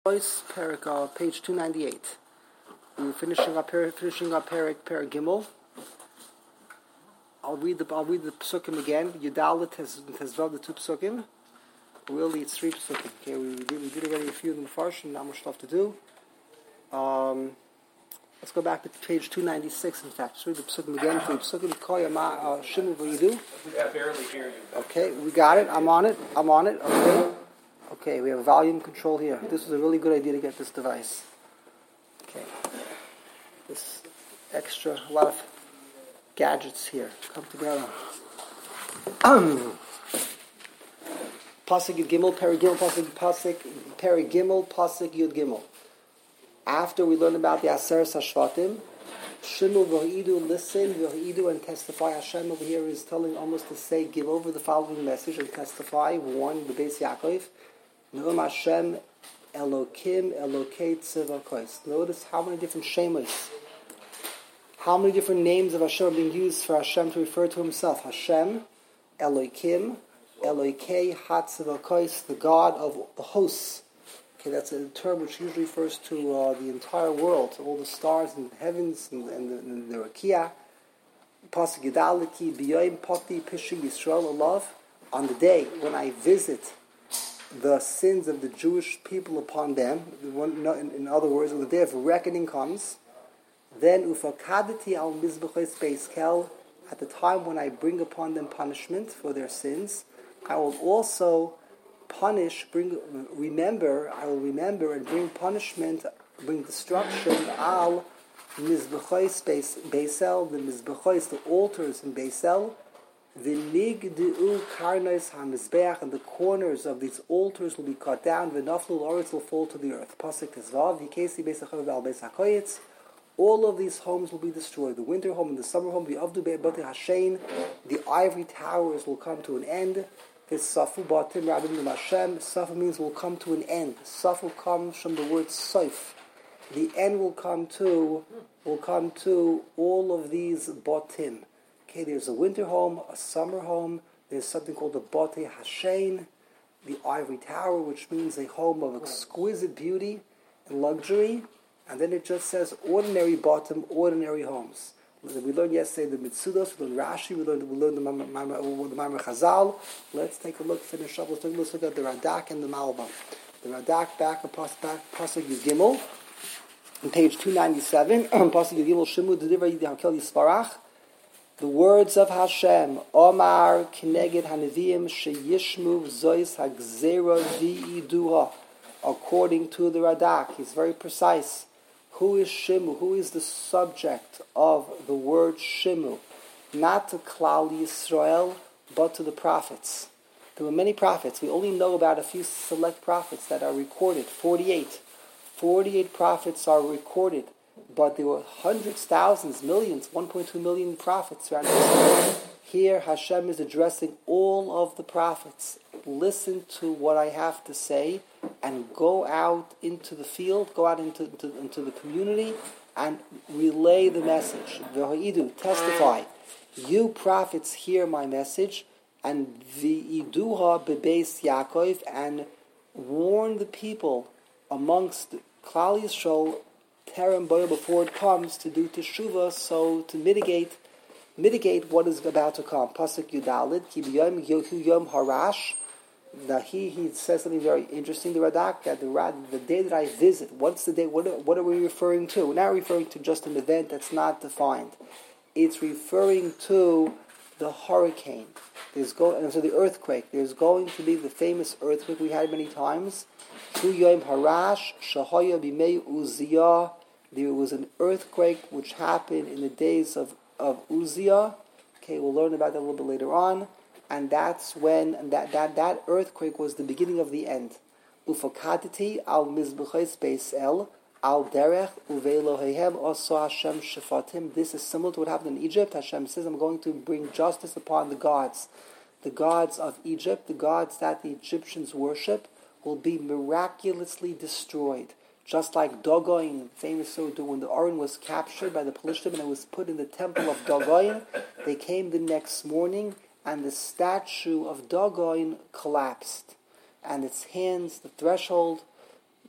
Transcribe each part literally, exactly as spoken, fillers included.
Voice, Perik, uh, page two ninety-eight. We're finishing up here, finishing up Perik, Perik Gimel. I'll read the I'll read the psukim again. Yudalit has has read the two psukim. Really, it's three psukim. Okay, we, we did we did already a few of them first, and not much stuff to do. Um, let's go back to page two ninety-six. In fact, just read the psukim again. The psukim koyama shimu v'yidu. I barely hear you. Okay, we got it. I'm on it. I'm on it. Okay. Okay, we have volume control here. This was a really good idea to get this device. Okay. This extra, a lot of gadgets here come together. Um. Pasuk Yud Gimel, Peri Gimel, Pasuk Pasuk Peri Gimel, Pasuk Yud Gimel. After we learn about the Aseres Hashvatim, Shimu v'hidu, listen, v'hidu, and testify. Hashem over here is telling almost to say, give over the following message and testify, warn the Beis Yaakov. Ne'um Hashem Elokim Elokei Tzivakos. Notice how many different shemos, how many different names of Hashem are being used for Hashem to refer to Himself. Hashem, Elokim, Elokei Hatzivakos, the God of the hosts. Okay, that's a term which usually refers to uh, the entire world, all the stars in the heavens and, and, the, and the Rakia. Pasuk Yudaliki B'yoyim Poti Pishi Yisrael Alav. On the day when I visit the sins of the Jewish people upon them, in other words, when the day of reckoning comes, then ufakadati al mizbeches beiskel, at the time when I bring upon them punishment for their sins, I will also punish, bring, remember, I will remember and bring punishment, bring destruction al mizbeches beisel, the mizbeches, the altars in Beisel. V'nigdu karnos hamizbeach, and the corners of these altars will be cut down. V'naflu l'oretz will fall to the earth. Pasuk tezvav v'kesi beisachov al beis hakoyetz. All of these homes will be destroyed. The winter home and the summer home. V'avdu be'bati hashein. The ivory towers will come to an end. V'safu batim rabim l'mashem. Safu means will come to an end. Safu comes from the word soif. The end will come to will come to all of these batim. Okay, there's a winter home, a summer home. There's something called the Bate Hashein, the ivory tower, which means a home of exquisite beauty and luxury. And then it just says ordinary bottom, ordinary homes. We learned yesterday the Mitzudos, we learned Rashi, we learned, we learned the Maimar Chazal. Let's take a look, finish up. Let's take a look at the Radak and the Malbim. The Radak back of Pasuk Yud Gimel, on page two ninety-seven. Pasuk Yud Gimel, Shimu D'Divrei Hakel Yisparach. The words of Hashem, Omar Kineged Hanevim Sheyishmu Zois Hagzera V'iduha. According to the Radak, he's very precise. Who is Shimu? Who is the subject of the word Shimu? Not to Klal Yisrael, but to the prophets. There were many prophets. We only know about a few select prophets that are recorded. Forty-eight. Forty-eight prophets are recorded. But there were hundreds, thousands, millions, one point two million prophets around Israel. Here Hashem is addressing all of the prophets. Listen to what I have to say and go out into the field, go out into, into, into the community and relay the message. V'ha'idu, testify. You prophets hear my message, and v'iduha bebeis Yaakov, and warn the people amongst Klal Yisrael Terem Boya, before it comes, to do teshuvah, so to mitigate mitigate what is about to come. Pasuk Yudalid, Ki b'yom yohu yom harash. Now he he says something very interesting. The Radak, that the the day that I visit. What's the day? What are, what are we referring to? We're not referring to just an event that's not defined. It's referring to the hurricane. There's go and so the earthquake. There's going to be the famous earthquake we had many times. Hu yom harash shahaya b'mei Uzziah. There was an earthquake which happened in the days of, of Uzziah. Okay, we'll learn about that a little bit later on. And that's when and that, that, that earthquake was the beginning of the end. Ufakaditi al mizbeches beisel al derech uvelohehem oso Hashem shefatim. This is similar to what happened in Egypt. Hashem says, I'm going to bring justice upon the gods. The gods of Egypt, the gods that the Egyptians worship, will be miraculously destroyed. Just like Dagon, famous so when the Aron was captured by the Pelishtim and it was put in the temple of Dagon, they came the next morning and the statue of Dagon collapsed. And its hands, the threshold,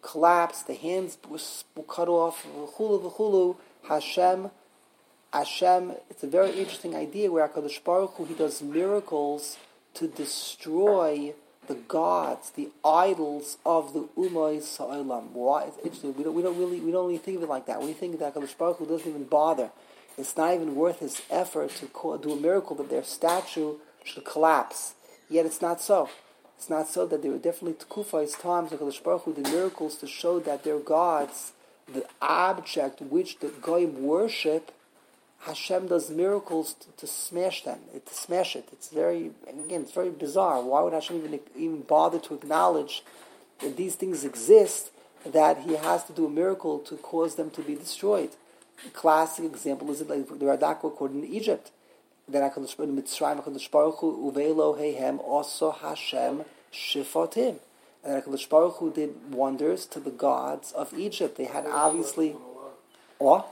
collapsed, the hands were cut off, v'chulu v'chulu, Hashem, Hashem, it's a very interesting idea where HaKadosh Baruch Hu, He does miracles to destroy the gods, the idols of the Umay Sa'olam. Why? It's interesting. We don't, we don't really, we don't really think of it like that. We think that HaKadosh Baruch Hu doesn't even bother. It's not even worth His effort to call, do a miracle that their statue should collapse. Yet it's not so. It's not so that there were definitely Tekufah's times HaKadosh Baruch Hu did miracles to show that their gods, the object which the Goyim worship, Hashem does miracles to, to smash them, to smash it. It's very, again, it's very bizarre. Why would Hashem even even bother to acknowledge that these things exist, that He has to do a miracle to cause them to be destroyed? A classic example is like the Radak recorded in Egypt. That HaKadosh Baruch Hu, Mitzrayim, HaKadosh Baruch Hu, Uveilo Heihem, also Hashem Shifatim. And HaKadosh Baruch Hu did wonders to the gods of Egypt. They had obviously... What?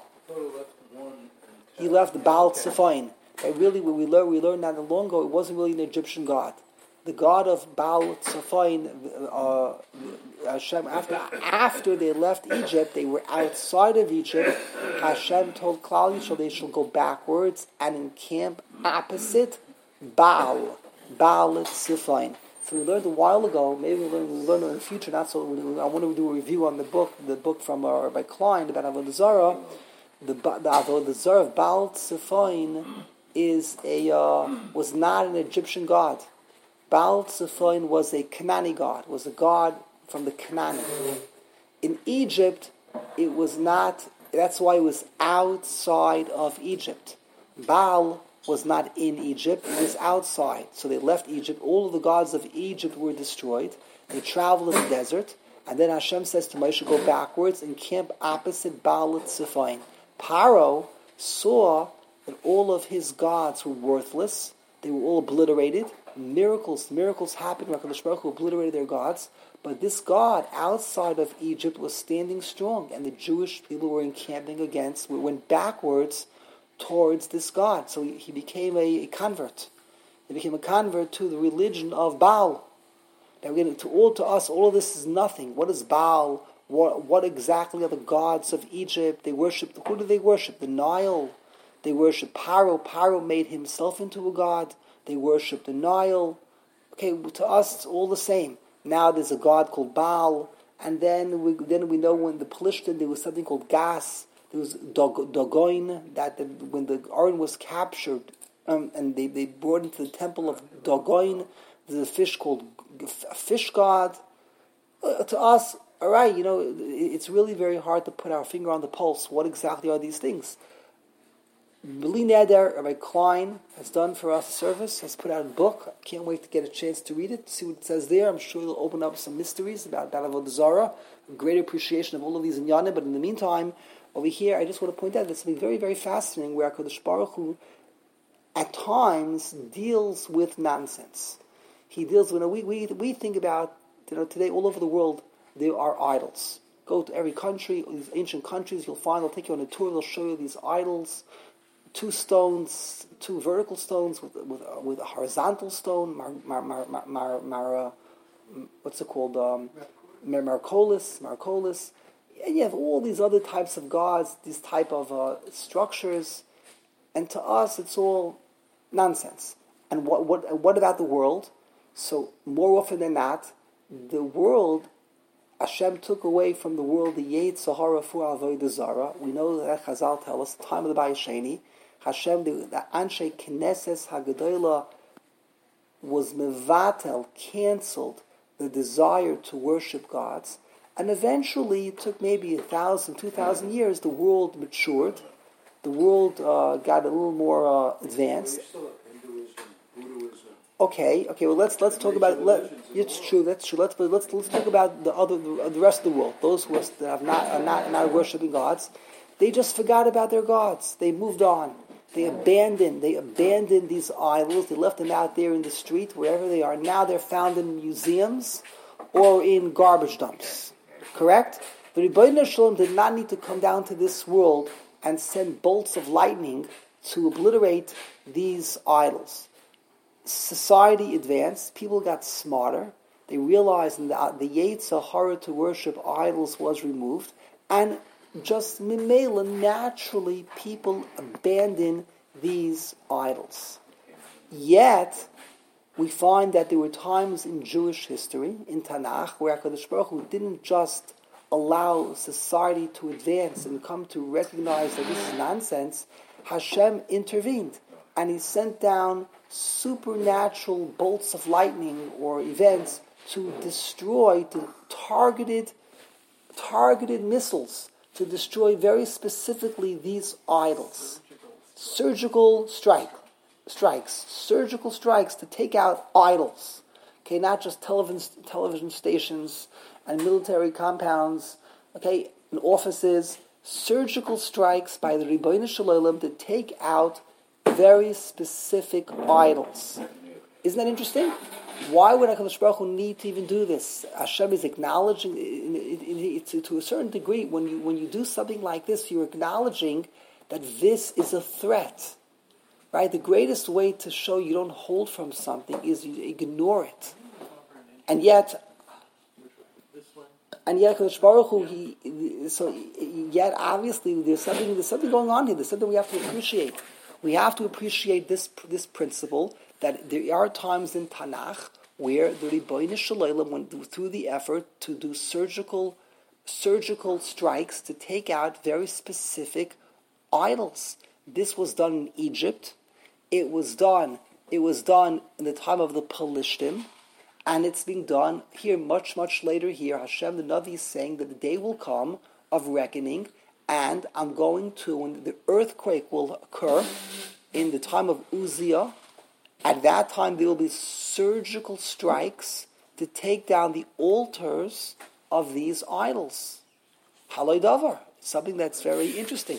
He left the Baal Tzefain. And really, when we learned, we learned not long ago, it wasn't really an Egyptian god. The god of Baal Tzefain, uh, Hashem, after after they left Egypt, they were outside of Egypt. Hashem told Klal Yisrael they shall go backwards and encamp opposite Baal, Baal Tzefain. So we learned a while ago. Maybe we'll learn, we'll learn in the future. Not so. I want to do a review on the book, the book from uh, Rabbi Klein about Avodah Zarah. The the Avodah Zarah of Baal Tzefain is a uh, was not an Egyptian god. Baal Tzefain was a Canaanite god. Was a god from the Canaan. In Egypt, it was not. That's why it was outside of Egypt. Baal was not in Egypt. It was outside. So they left Egypt. All of the gods of Egypt were destroyed. They traveled in the desert, and then Hashem says to Moshe, "Go backwards and camp opposite Baal Tzefain." Paro saw that all of his gods were worthless. They were all obliterated. Miracles, miracles happened. HaKadosh Baruch Hu obliterated their gods. But this God outside of Egypt was standing strong, and the Jewish people were encamping against, went backwards towards this God. So he, he became a, a convert. He became a convert to the religion of Baal. Now, again, to all to us, all of this is nothing. What is Baal? What, what exactly are the gods of Egypt? They worship, who do they worship? The Nile. They worship Paro. Paro made himself into a god. They worship the Nile. Okay, to us it's all the same. Now there's a god called Baal, and then we then we know when the Plishtin there was something called Gas. There was Dog, Dagon, that the, when the Aron was captured, um, and they, they brought into the temple of Dagon, there's a fish called a fish god. Uh, to us, all right, you know, it's really very hard to put our finger on the pulse. What exactly are these things? B'li Neder, Rabbi Klein has done for us a service, has put out a book. I can't wait to get a chance to read it, see what it says there. I'm sure it'll open up some mysteries about Avodah Zarah, a great appreciation of all of these inyanim. But in the meantime, over here, I just want to point out that something very, very fascinating where HaKadosh Baruch Hu, at times, deals with nonsense. He deals with, you know, we, we, we think about, you know, today all over the world, there are idols. Go to every country, these ancient countries, you'll find, they'll take you on a tour, they'll show you these idols. Two stones, two vertical stones with with, uh, with a horizontal stone, mar, mar, mar, mar, mar, mar uh, what's it called? Um, Marcolis, Marcolis. And you have all these other types of gods, these type of uh, structures, and to us it's all nonsense. And what what what about the world? So more often than not, the world, Hashem took away from the world the Yetzer Sahara for Avodah Zarah. We know that Chazal tell us, the time of the Bayis Sheni, Hashem, the, the Anshe Knesses Hagadola, was mevatel, cancelled the desire to worship gods, and eventually it took maybe a thousand, two thousand years. The world matured, the world uh, got a little more uh, advanced. Okay, okay. Well, let's let's talk about. Let, it's true. That's true. Let's let's let's talk about the other the, the rest of the world. Those who are, that have not are not not worshiping gods, they just forgot about their gods. They moved on. They abandoned. They abandoned these idols. They left them out there in the street, wherever they are. Now they're found in museums or in garbage dumps. Correct? The Rebbeinu Shalom did not need to come down to this world and send bolts of lightning to obliterate these idols. Society advanced. People got smarter. They realized that the Yetzer Hara to worship idols was removed, and just mimela, naturally, people abandon these idols. Yet, we find that there were times in Jewish history, in Tanakh, where HaKadosh Baruch Hu didn't just allow society to advance and come to recognize that this is nonsense. Hashem intervened, and He sent down supernatural bolts of lightning or events to destroy, to targeted, targeted missiles, to destroy very specifically these idols. Surgical strike, strikes, surgical strikes to take out idols. Okay, not just television television stations and military compounds. Okay, and offices. Surgical strikes by the Ribbono Shel Olam to take out very specific idols. Isn't that interesting? Why would HaKadosh Baruch Hu need to even do this? Hashem is acknowledging, to a certain degree, when you when you do something like this, you're acknowledging that this is a threat. Right? The greatest way to show you don't hold from something is you ignore it. And yet, and yet HaKadosh Baruch Hu, he, so yet obviously there's something there's something going on here. There's something we have to appreciate. We have to appreciate this this principle that there are times in Tanakh where the Ribbono Shel Olam went through the effort to do surgical surgical strikes to take out very specific idols. This was done in Egypt. It was done. It was done in the time of the Pelishtim, and it's being done here much much later. Here, Hashem the Navi is saying that the day will come of reckoning, and I'm going to, when the earthquake will occur in the time of Uzziah, at that time there will be surgical strikes to take down the altars of these idols. Haloi davar, something that's very interesting.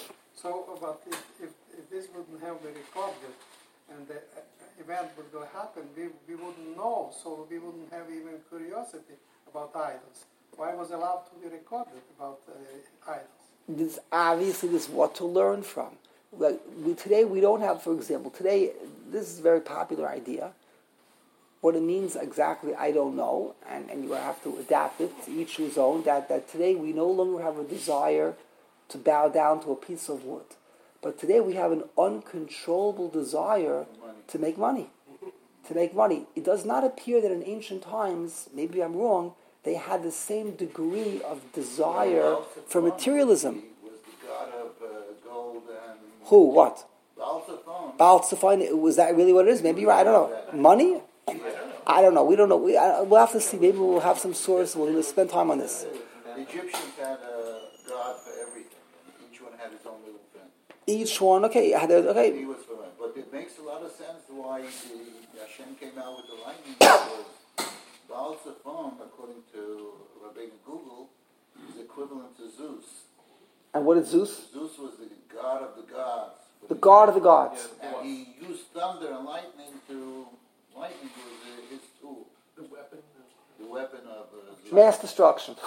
So, but if, if, if this wouldn't have been recorded and the uh, event would go happen, we, we wouldn't know, so we wouldn't have even curiosity about idols. Why was allowed to be recorded about uh, idols? This obviously this is what to learn from. Like we, today we don't have, for example, today this is a very popular idea. What it means exactly, I don't know, and, and you have to adapt it to each his own. That that today we no longer have a desire to bow down to a piece of wood, but today we have an uncontrollable desire to make money. To make money. It does not appear that in ancient times, maybe I'm wrong, they had the same degree of desire for materialism. Was the god of uh, gold and... Who? What? Baal Zephon. Baal Zephon. Was that really what it is? Maybe you're right. I don't know. Money? I don't know. We don't know. We, I, we'll have to see. Maybe we'll have some source. We'll spend time on this. The Egyptians had a god for everything. Each one had his own little thing. Each one, okay. okay. He was for it. But it makes a lot of sense why the Hashem came out with the lightning, because Baal Zephon, according to Rabbeinu Google, is equivalent to Zeus. And what is Zeus? Zeus was the god of the gods. The god of the gods. And he used thunder and lightning to... Lightning was his tool. The weapon. The weapon of... Uh, Mass destruction.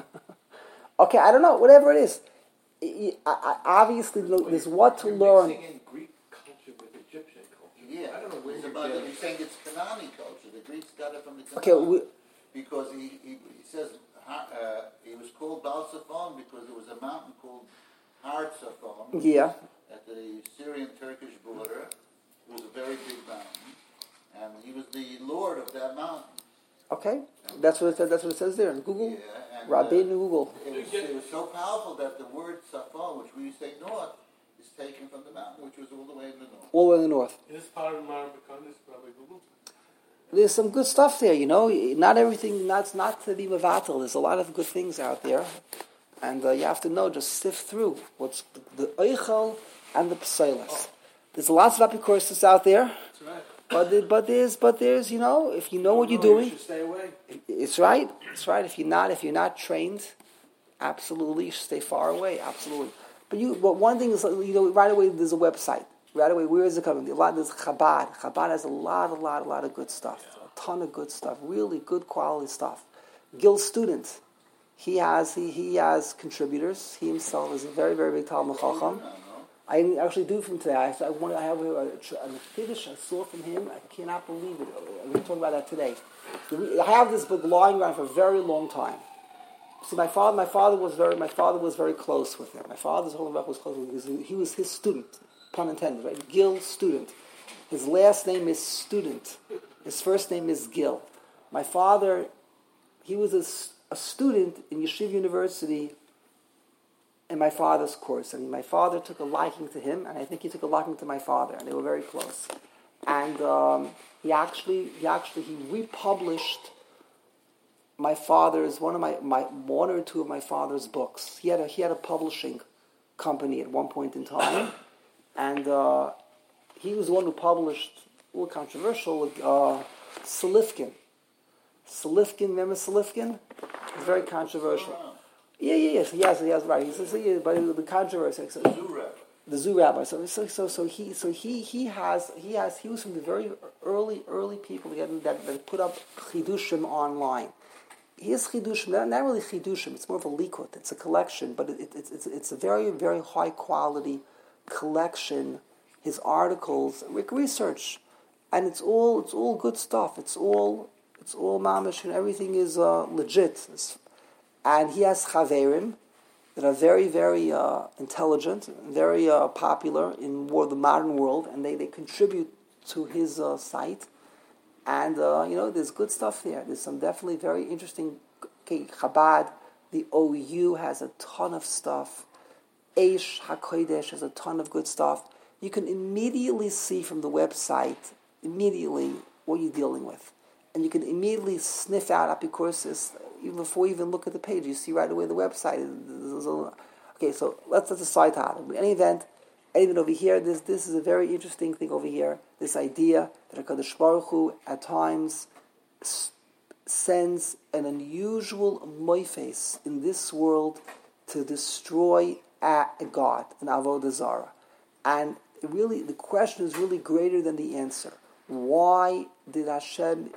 Okay, I don't know. Whatever it is. I, I, obviously, there's what to learn. You're mixing in Greek culture with Egyptian culture. Yeah, I don't know where it's you're about, getting he's saying it's Kanani culture. The Greeks got it from the Kanani. Okay, we, because he, he, he says uh, he was called Baal Zephon because there was a mountain called Har Zephon. Yeah. At the Syrian-Turkish border. It was a very big mountain. And he was the lord of that mountain. Okay, that's what it says, that's what it says there in Google. Yeah, and, Rabbeinu uh, Google. It was, it was so powerful that the word Safon, which we say north, is taken from the mountain, which was all the way in the north. All the way in the north. In this part of Marabakon is probably Google. There's some good stuff there, you know. Not everything, that's not to be mevatel. There's a lot of good things out there. And uh, you have to know, just sift through what's the, the Eichel and the Pseilas. There's lots of apikourses out there. That's right. But there, but there's but there's you know if you know what you're know, doing, you should stay away. It's right. It's right. If you're not if you're not trained, absolutely you should stay far away. Absolutely. But you but one thing is you know right away there's a website. Right away, where is it coming? A lot there's Chabad. Chabad has a lot, a lot, a lot of good stuff. A ton of good stuff. Really good quality stuff. Gil Student. He has he, he has contributors. He himself is a very, very big Talmud Chacham. I actually do from today. I, I want. I have a, a, a Kiddush I saw from him. I cannot believe it. I'm going to talk about that today. I have this book lying around for a very long time. See, my father, my father was very, my father was very close with him. My father's whole life was close with him because he was his student, pun intended, right? Gil student. His last name is Student. His first name is Gil. My father, he was a, a student in Yeshiva University in my father's course. I mean, my father took a liking to him, and I think he took a liking to my father, and they were very close. And um, he actually, he actually, he republished my father's one of my, my one or two of my father's books. He had a he had a publishing company at one point in time, and uh, he was the one who published a little controversial uh, Salifkin. Salifkin, remember Salifkin? It's very controversial. Yeah, yeah, yes, yes, yes, right. He says, yeah, but the controversy. So, the zoo rabbi. So, so, so, so he, so he, he has, he has, he was from the very early, early people that that put up chidushim online. His chidushim, not, not really chidushim. It's more of a likut. It's a collection, but it, it, it's it's it's a very, very high quality collection. His articles, research, and it's all it's all good stuff. It's all it's all mamish, and everything is uh, legit. It's, and he has chaverim that are very, very uh, intelligent, very uh, popular in more the modern world, and they, they contribute to his uh, site. And, uh, you know, there's good stuff there. There's some definitely very interesting... Okay, Chabad, the O U has a ton of stuff. Eish HaKodesh has a ton of good stuff. You can immediately see from the website, immediately, what you're dealing with. And you can immediately sniff out Apikursis, even before you even look at the page. You see right away the website. Okay, so let's let's aside that. In any event, anything over here, this this is a very interesting thing over here. This idea that HaKadosh Baruch Hu at times s- sends an unusual moifes in this world to destroy a, a God, an Avodah Zarah. And really, the question is really greater than the answer. Why did Hashem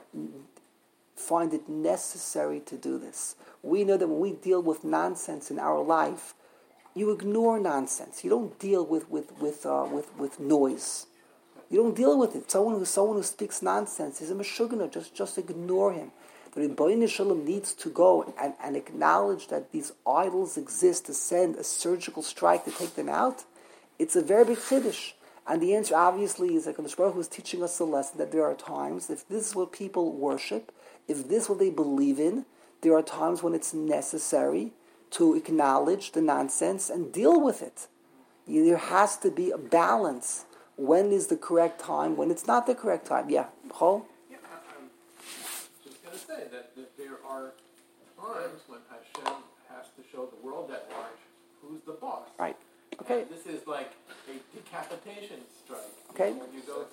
find it necessary to do this? We know that when we deal with nonsense in our life, you ignore nonsense. You don't deal with with with uh, with, with noise. You don't deal with it. Someone who someone who speaks nonsense is a meshugana. Just just ignore him. The Rebbeinu Shalom needs to go and, and acknowledge that these idols exist to send a surgical strike to take them out. It's a very big chiddush. And the answer obviously is that HaKadosh Baruch Hu is teaching us a lesson that there are times, if this is what people worship, if this is what they believe in, there are times when it's necessary to acknowledge the nonsense and deal with it. There has to be a balance. When is the correct time? When it's not the correct time? Yeah, Chol? Yeah, I'm just going to say that, that there are times when Hashem has to show the world at large who's the boss. Right. Okay. And this is like a decapitation strike. Okay. When you go to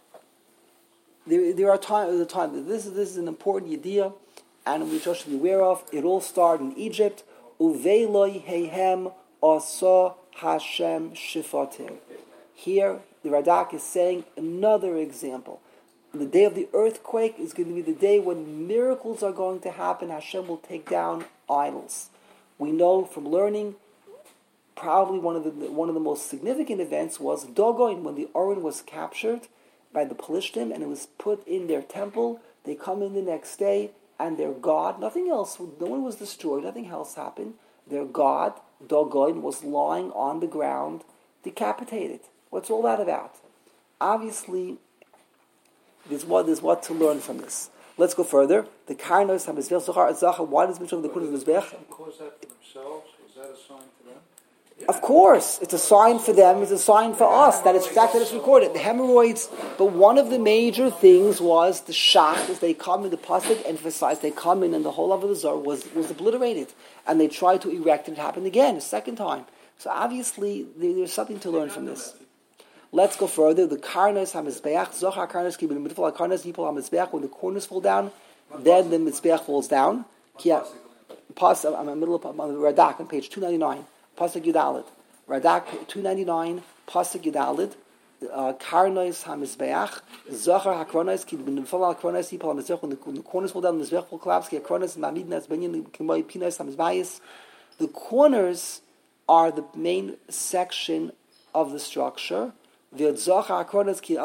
There, there are times. The time. This is this is an important idea, and we just should be aware of. It all started in Egypt. Uveiloi heihem asa Hashem shifatim. Here, the Radak is saying another example. The day of the earthquake is going to be the day when miracles are going to happen. Hashem will take down idols. We know from learning, probably one of the one of the most significant events was Dogon, when the Oren was captured by the Pelishtim and it was put in their temple. They come in the next day and their god, nothing else, no one was destroyed, nothing else happened. Their god, Dogon, was lying on the ground, decapitated. What's all that about? Obviously, there's what, there's what to learn from this. Let's go further. The Karnos HaMizbech Zohar Zachar. Why does mention the Kunas Mizbech? Cause that for themselves? Is that a sign for them? Of course, it's a sign for them. It's a sign for us that it's the fact that it's recorded. The hemorrhoids. But one of the major things was the shach, as they come in the pasuk emphasized. They come in, and the whole of the Zohar was was obliterated, and they tried to erect it. It happened again, a second time. So obviously, there, there's something to learn from this. Let's go further. The Karnos HaMizbeach, Zohar Karnos, keep in the middle of Karnos, Yipol HaMizbeach, when the corners fall down, then the Mizbeach falls down. Yeah, Pas, I'm in the middle of Radak on page two ninety-nine. Pasuk Yudalit. Radak two ninety-nine, Pasuk Yudalit. Karnos HaMizbeach, Zohar HaKronos, keep in the middle of Karnos, Yipol HaMizbeach, when the corners fall down, the Mizbeach will collapse. Karnos Mamidnas Benyan Kimoi Pinos HaMizbayis. The corners are the main section of the structure. Okay, so obviously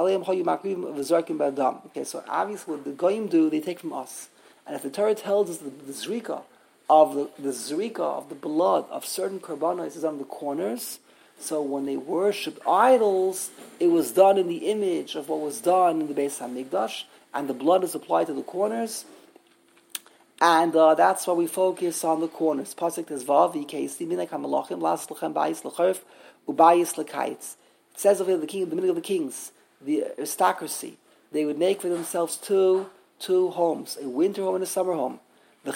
what the goyim do, they take from us. And if the Torah tells us that the zrika of the, the zrika of the blood of certain korbanos is on the corners, so when they worshipped idols, it was done in the image of what was done in the Beis HaMikdash, and the blood is applied to the corners, and uh, that's why we focus on the corners. Pasuk Tezvav, V'keisi minek hamalachim las lechem bayis lechorf ubayis lekayitz. It says over here, the king, the middle of the kings, the aristocracy, they would make for themselves two two homes, a winter home and a summer home. He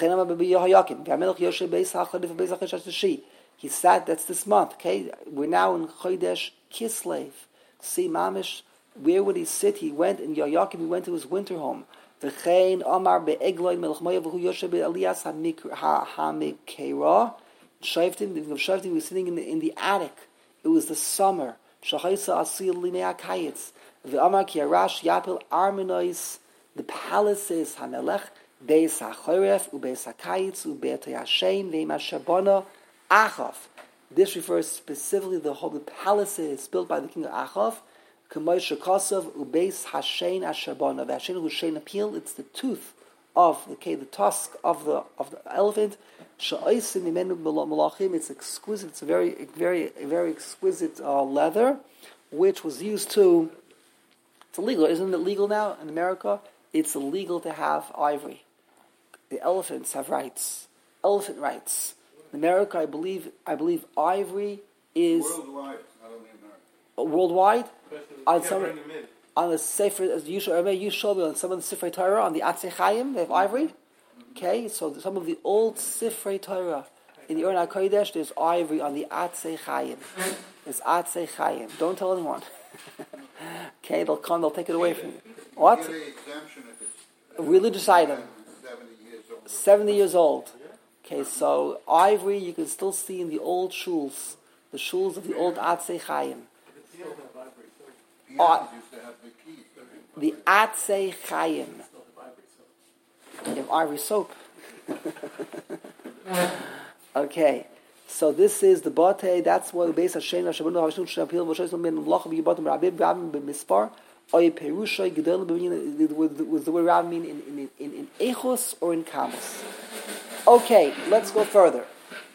sat, that's this month, okay? We're now in Chodesh Kislev. See, Mamish, where would he sit? He went in Yoyakim, he went to his winter home. V'chein Omar be'egloin melchmoya v'hu yoshe be'elias ha'mikera. Shaftim, the Shaftim was sitting in the, in the attic. It was the summer. Shachaisa asil limei hakayitz. V'amar ki arash yapil armenois. The palaces Hamelech, Beis HaChoref, Ubeis HaKayitz, Ubeit HaYashem, Ve'im HaShabona, Achav. This refers specifically to the whole the palaces built by the king of Achav, K'moy Shekosov, Ubeis HaShein HaShabona. The Hashein Hushein appeal, it's the tooth of, okay, the tusk of the of the elephant. Sha'oisim Imenu Malachim, it's exquisite, it's a very, very, very exquisite uh, leather, which was used to, it's illegal, isn't it legal now in America? It's illegal to have ivory. The elephants have rights. Elephant rights. In America, I believe, I believe ivory is Worldwide, not only America. uh, worldwide. On Can't some, bring them in. on the Sefer, as you show, you show me on some of the Sifrei Torah, on the Atzei Chaim, they have ivory. Okay, so some of the old Sifrei Torah in the Ur HaKodesh, there's ivory on the Atzei Chaim. There's Atzei Chaim. Don't tell anyone. Okay, they'll come, they'll take it away from you. What? Get an exemption if it's A religious item. seventy years old. seventy years old. Okay, so ivory you can still see in the old shuls, the shuls of the old Atzei Chaim. Pianos used to have the keys. The Atzei Chaim. You have ivory soap. Okay, so this is the Bate, that's what Beis Hashem, Hashem, Hashem, Hashem, Hashem, Hashem, Hashem, Hashem, Rabib, Rabim, B'mispar, Oy Perusha, Gedel, was the word Rabim mean in, in, in, in Echos or in Kamas? Okay, let's go further.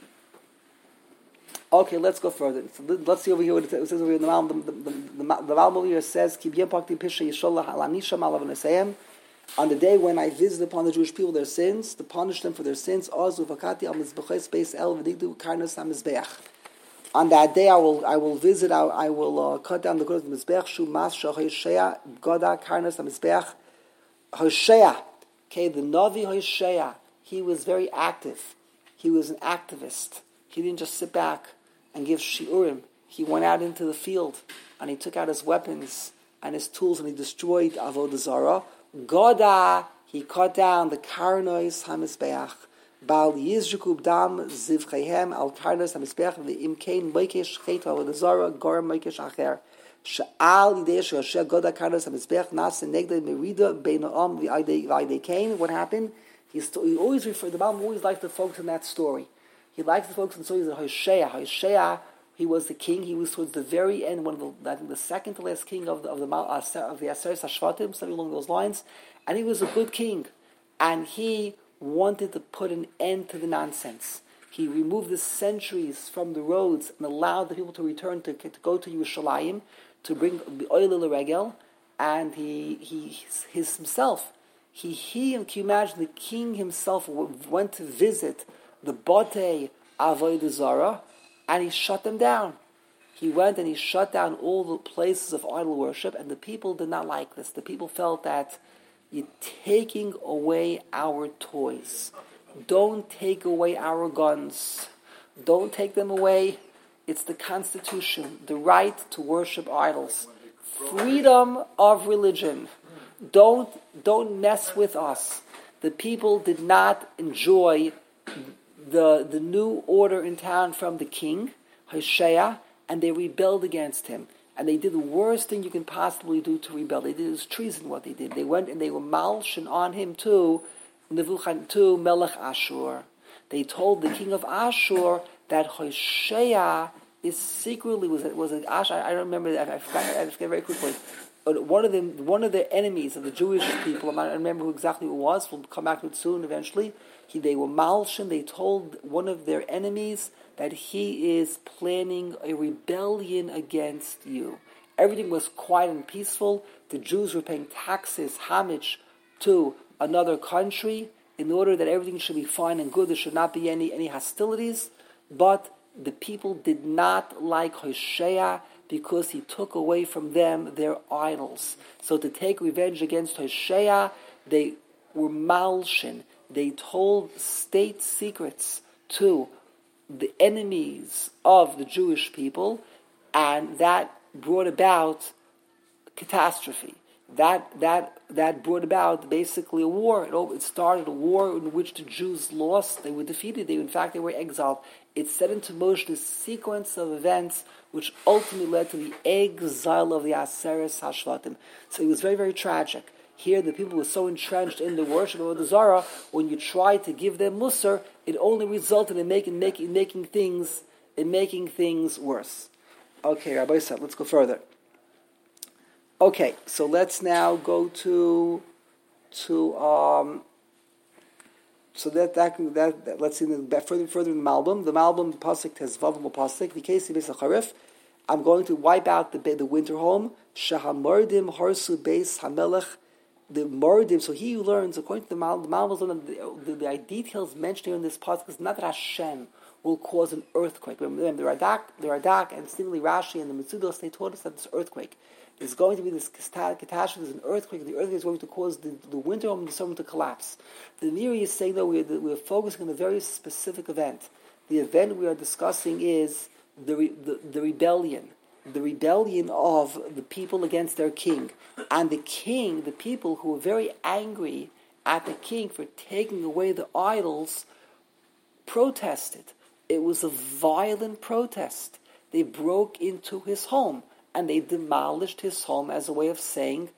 Okay, let's go further. So let's see over here what it says over here. The Malm, the, the, the, the Malm over here says, Ki b'yem pakti pisha yisholah halanisha malav nesayim. On the day when I visit upon the Jewish people their sins, to punish them for their sins, ozu vakati al mizbeches beis el v'digdu karnas hamizbeach. On that day, I will I will visit. I, I will uh, cut down the good of the mizbeach. Shu mas shahoshea goda karnas hamizbeach. Hoshea, okay, the Navi Hoshea. He was very active. He was an activist. He didn't just sit back and give shiurim. He went out into the field and he took out his weapons and his tools and he destroyed Avodah Zarah. Goda, he cut down the karnois hamizbeach. Bal yizrukub dam zivchehem al karnois hamizbeach ve'imkein moikesh chet Avodah Zarah gor moikesh acher. She'al yidei she'asher goda karnois hamizbeach nas negda merida bein ha'am v'ayidei kain. What happened? He, st- he always referred, the Bible always liked to focus on that story. He likes to focus on the stories of Hoshea. Hoshea, he was the king. He was towards the very end, one of the, I think the second to last king of the of the of the Aseres Hashvatim, something along those lines. And he was a good king, and he wanted to put an end to the nonsense. He removed the centuries from the roads and allowed the people to return to, to go to Yerushalayim to bring the oil l'regel, and he he his himself. He, he, can you imagine, the king himself went to visit the Bate Avodah Zarah, and he shut them down. He went and he shut down all the places of idol worship, and the people did not like this. The people felt that you're taking away our toys. Don't take away our guns. Don't take them away. It's the Constitution, the right to worship idols. Freedom of religion. Don't don't mess with us. The people did not enjoy the the new order in town from the king, Hoshea, and they rebelled against him. And they did the worst thing you can possibly do to rebel. They did it was treason what they did. They went and they were malshin on him to Nebuchadnezzar, to Melech Ashur. They told the king of Ashur that Hoshea is secretly was it was it Ash? I, I don't remember that. I forgot. I forget very quickly. But one of them, one of the enemies of the Jewish people, I don't remember who exactly it was. We'll come back to it soon. Eventually, he, they were Malshin. They told one of their enemies that he is planning a rebellion against you. Everything was quiet and peaceful. The Jews were paying taxes, homage to another country in order that everything should be fine and good. There should not be any, any hostilities. But the people did not like Hoshea because he took away from them their idols. So to take revenge against Hoshea, they were Malshin. They told state secrets to the enemies of the Jewish people, and that brought about catastrophe. That that that brought about basically a war. It, it started a war in which the Jews lost. They were defeated. They, in fact, they were exiled. It set into motion a sequence of events which ultimately led to the exile of the Aseres Hashvatim. So it was very, very tragic. Here, the people were so entrenched in the worship of the Zara, when you tried to give them Musar, it only resulted in making making making things in making things worse. Okay, Rabbi said, let's go further. Okay, so let's now go to to um. So that that, that, that let's see the, further further in the Malbim. The Malbim the pasuk has vav pasuk. The case is Charif. I'm going to wipe out the the winter home. Shahamordim harsu beis hamelech. The mordim. So he learns according to the Malbim. The Malbim the, the, the details mentioned here in this pasuk is not that Hashem will cause an earthquake. Remember the Radak, the Radak, and similarly Rashi and the Mitzudos, they told us that this earthquake is going to be this catastrophe. There's an earthquake. The earthquake is going to cause the, the winter home and the summer to collapse. The Miri is saying that we're, we're focusing on a very specific event. The event we are discussing is the, re, the the rebellion, the rebellion of the people against their king, and the king, the people who were very angry at the king for taking away the idols, protested. It was a violent protest. They broke into his home. And they demolished his home as a way of saying,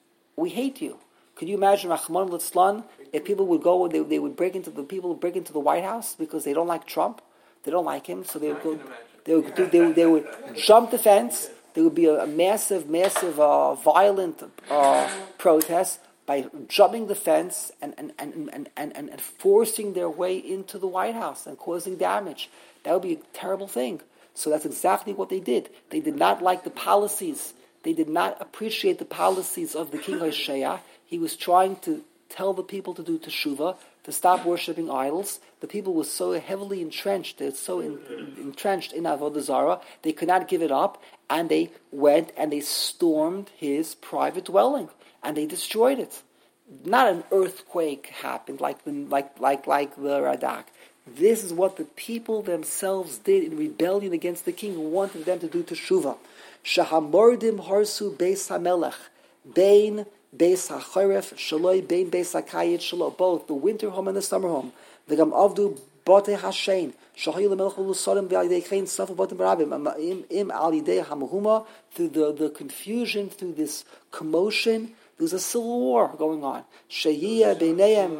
we hate you. Could you imagine, Rahman al-Islam, if people would go, they, they would break into the people would break into the White House because they don't like Trump, they don't like him, so they would go, they would do, they would, they would jump the fence. There would be a, a massive, massive, uh, violent uh, protest by jumping the fence and and, and, and, and, and and forcing their way into the White House and causing damage. That would be a terrible thing. So that's exactly what they did. They did not like the policies. They did not appreciate the policies of the king Hoshea. He was trying to tell the people to do teshuvah, to stop worshipping idols. The people were so heavily entrenched, they're so in, in, entrenched in Avodah Zarah, they could not give it up, and they went and they stormed his private dwelling, and they destroyed it. Not an earthquake happened like the, like, like, like the Radak. This is what the people themselves did in rebellion against the king who wanted them to do teshuvah. Shahamordim harsu beis hamelech, bein beis hacharef shaloi, bein beis hakayit shaloi. Both the winter home and the summer home. V'gam avdu bate hashen shahayu lemelech v'lusarim v'alidei chein safu batim barabim im im alidei hamahuma. Through the the confusion, through this commotion, there's a civil war going on. Sheyiyah beinayim.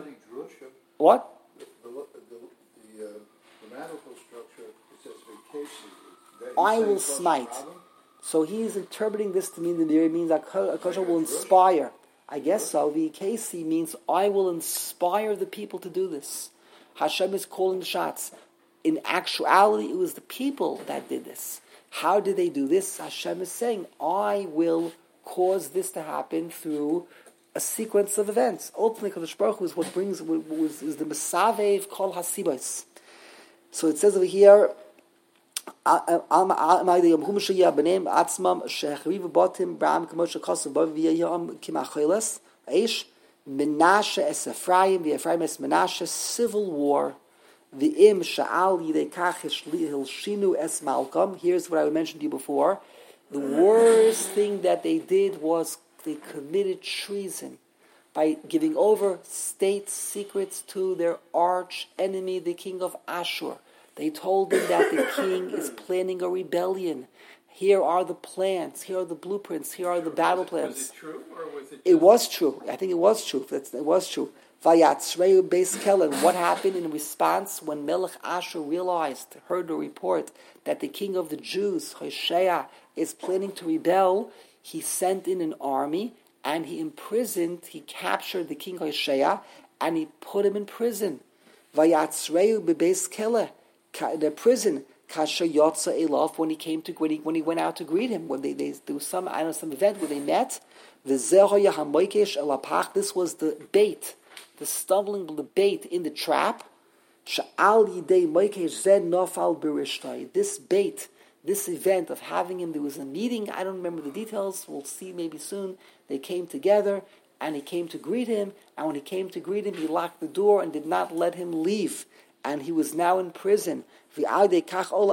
What? I will smite. So he is interpreting this to mean that it means that Akasha will inspire. I guess so. The Vikesi means I will inspire the people to do this. Hashem is calling the shots. In actuality, it was the people that did this. How did they do this? Hashem is saying, I will cause this to happen through a sequence of events. Ultimately, Kadosh Baruch Hu is what brings, was, is the Mesavev Kol Hasibos. So it says over here, Menashe es Ephraim, the Ephraim es Menashe, civil war. The im sha'al yidei kach hilshinu es malkam. Here's what I mentioned to you before. The worst thing that they did was they committed treason by giving over state secrets to their arch enemy, the king of Ashur. They told him that the king is planning a rebellion. Here are the plans. Here are the blueprints. Here are the battle plans. Was it true, or was it? It was true. I think it was true. That's, it was true. Vayatzreu Beis Kel. And what happened in response when Melech Ashur realized, heard the report that the king of the Jews, Hoshea, is planning to rebel? He sent in an army and he imprisoned, he captured the king Hoshea and he put him in prison. Vayatzreu Beis Kel, the prison. Kasha Yotza Elof, when he came to when he, when he went out to greet him, when they, they there was some I don't know some event where they met. This was the bait, the stumbling the bait in the trap. This bait, this event of having him, there was a meeting. I don't remember the details. We'll see maybe soon. They came together and he came to greet him. And when he came to greet him, he locked the door and did not let him leave. And he was now in prison. And then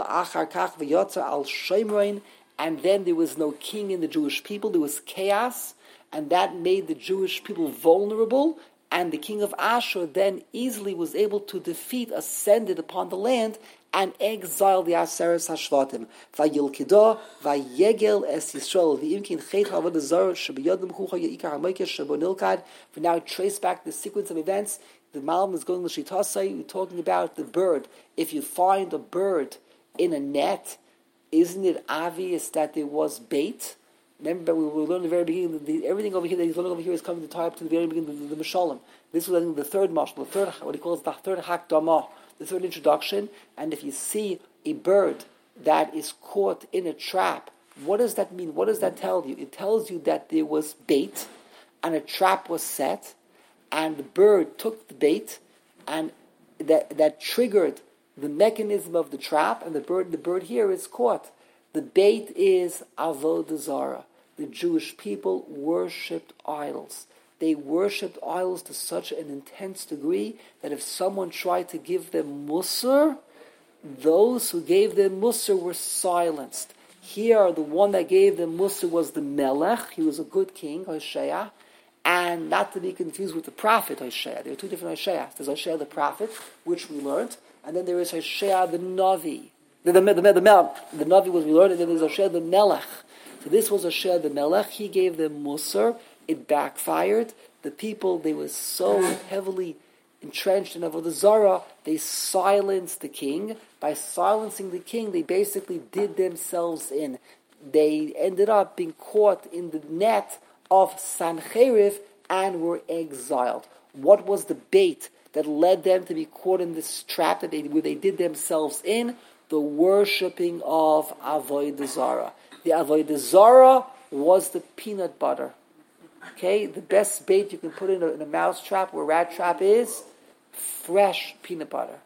there was no king in the Jewish people. There was chaos. And that made the Jewish people vulnerable. And the king of Ashur then easily was able to defeat, ascended upon the land, and exile the Aseres Hashvatim. Vayilkidah, vayegel es Yisrael, v'imkin chet ha'avodah zarah shebiyodem chucha ya'ikar ha'moikesh shebonilkad. For now, trace back the sequence of events. The Malm is going to Shitasai, we're talking about the bird. If you find a bird in a net, isn't it obvious that there was bait? Remember, we learned at the very beginning, the, everything over here that he's learning over here is coming to tie up to the very beginning of the, the Mishalim. This was, I think, the third mashal, the third, what he calls the third hakdamah, the third introduction. And if you see a bird that is caught in a trap, what does that mean? What does that tell you? It tells you that there was bait, and a trap was set, and the bird took the bait, and that that triggered the mechanism of the trap, and the bird the bird here is caught. The bait is avodah zarah. The Jewish people worshipped idols. They worshipped idols to such an intense degree that if someone tried to give them musar, those who gave them musar were silenced. Here, the one that gave them musar was the Melech. He was a good king, Hoshea. And not to be confused with the prophet Hoshea. There are two different Hosheas. There's Hoshea the prophet, which we learned, and then there is Hoshea the Navi. The, the, the, the, the, the Navi was we learned, and then there's Hoshea the Melech. So this was Hoshea the Melech. He gave them Musar. It backfired. The people, they were so heavily entrenched in Avodah Zarah, they silenced the king. By silencing the king, they basically did themselves in. They ended up being caught in the net of Sancheriv and were exiled. What was the bait that led them to be caught in this trap that they, where they did themselves in? The worshipping of Avodah Zarah. The Avodah Zarah was the peanut butter. Okay, the best bait you can put in a, in a mouse trap where a rat trap is, fresh peanut butter.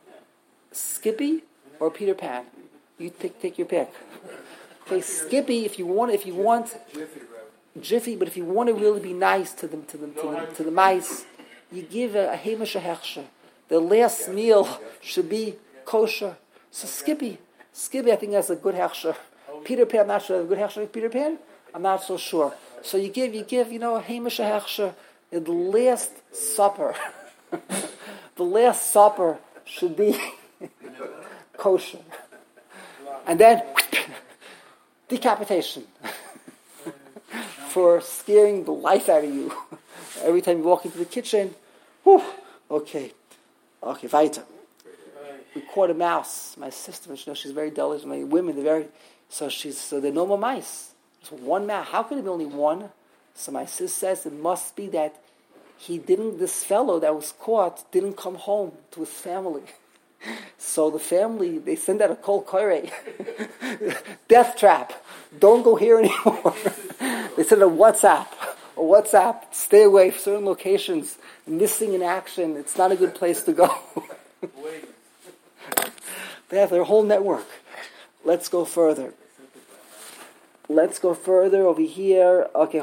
Skippy or Peter Pan? You take take your pick. Okay, Skippy if you want if you want Jiffy, but if you want to really be nice to them to them to the, to the mice, you give a, a hamish a hechsher. The last meal should be kosher. So Skippy, Skippy, I think that's a good hechsher. Peter Pan, I'm not sure. A good hechsher like Peter Pan? I'm not so sure. So you give, you give, you know, a hamish a hechsher. The last supper, the last supper should be kosher, and then decapitation. For scaring the life out of you. Every time you walk into the kitchen, whew, okay, okay, weiter. We caught a mouse. My sister, you know, she's very diligent. My women, they're very, so she's, so there are no more mice. There's one mouse. How could there be only one? So my sister says it must be that he didn't, this fellow that was caught didn't come home to his family. So the family, they send out a kol koreh, death trap. Don't go here anymore. They send a WhatsApp, a WhatsApp. Stay away from certain locations. Missing in action. It's not a good place to go. They have their whole network. Let's go further. Let's go further over here. Okay,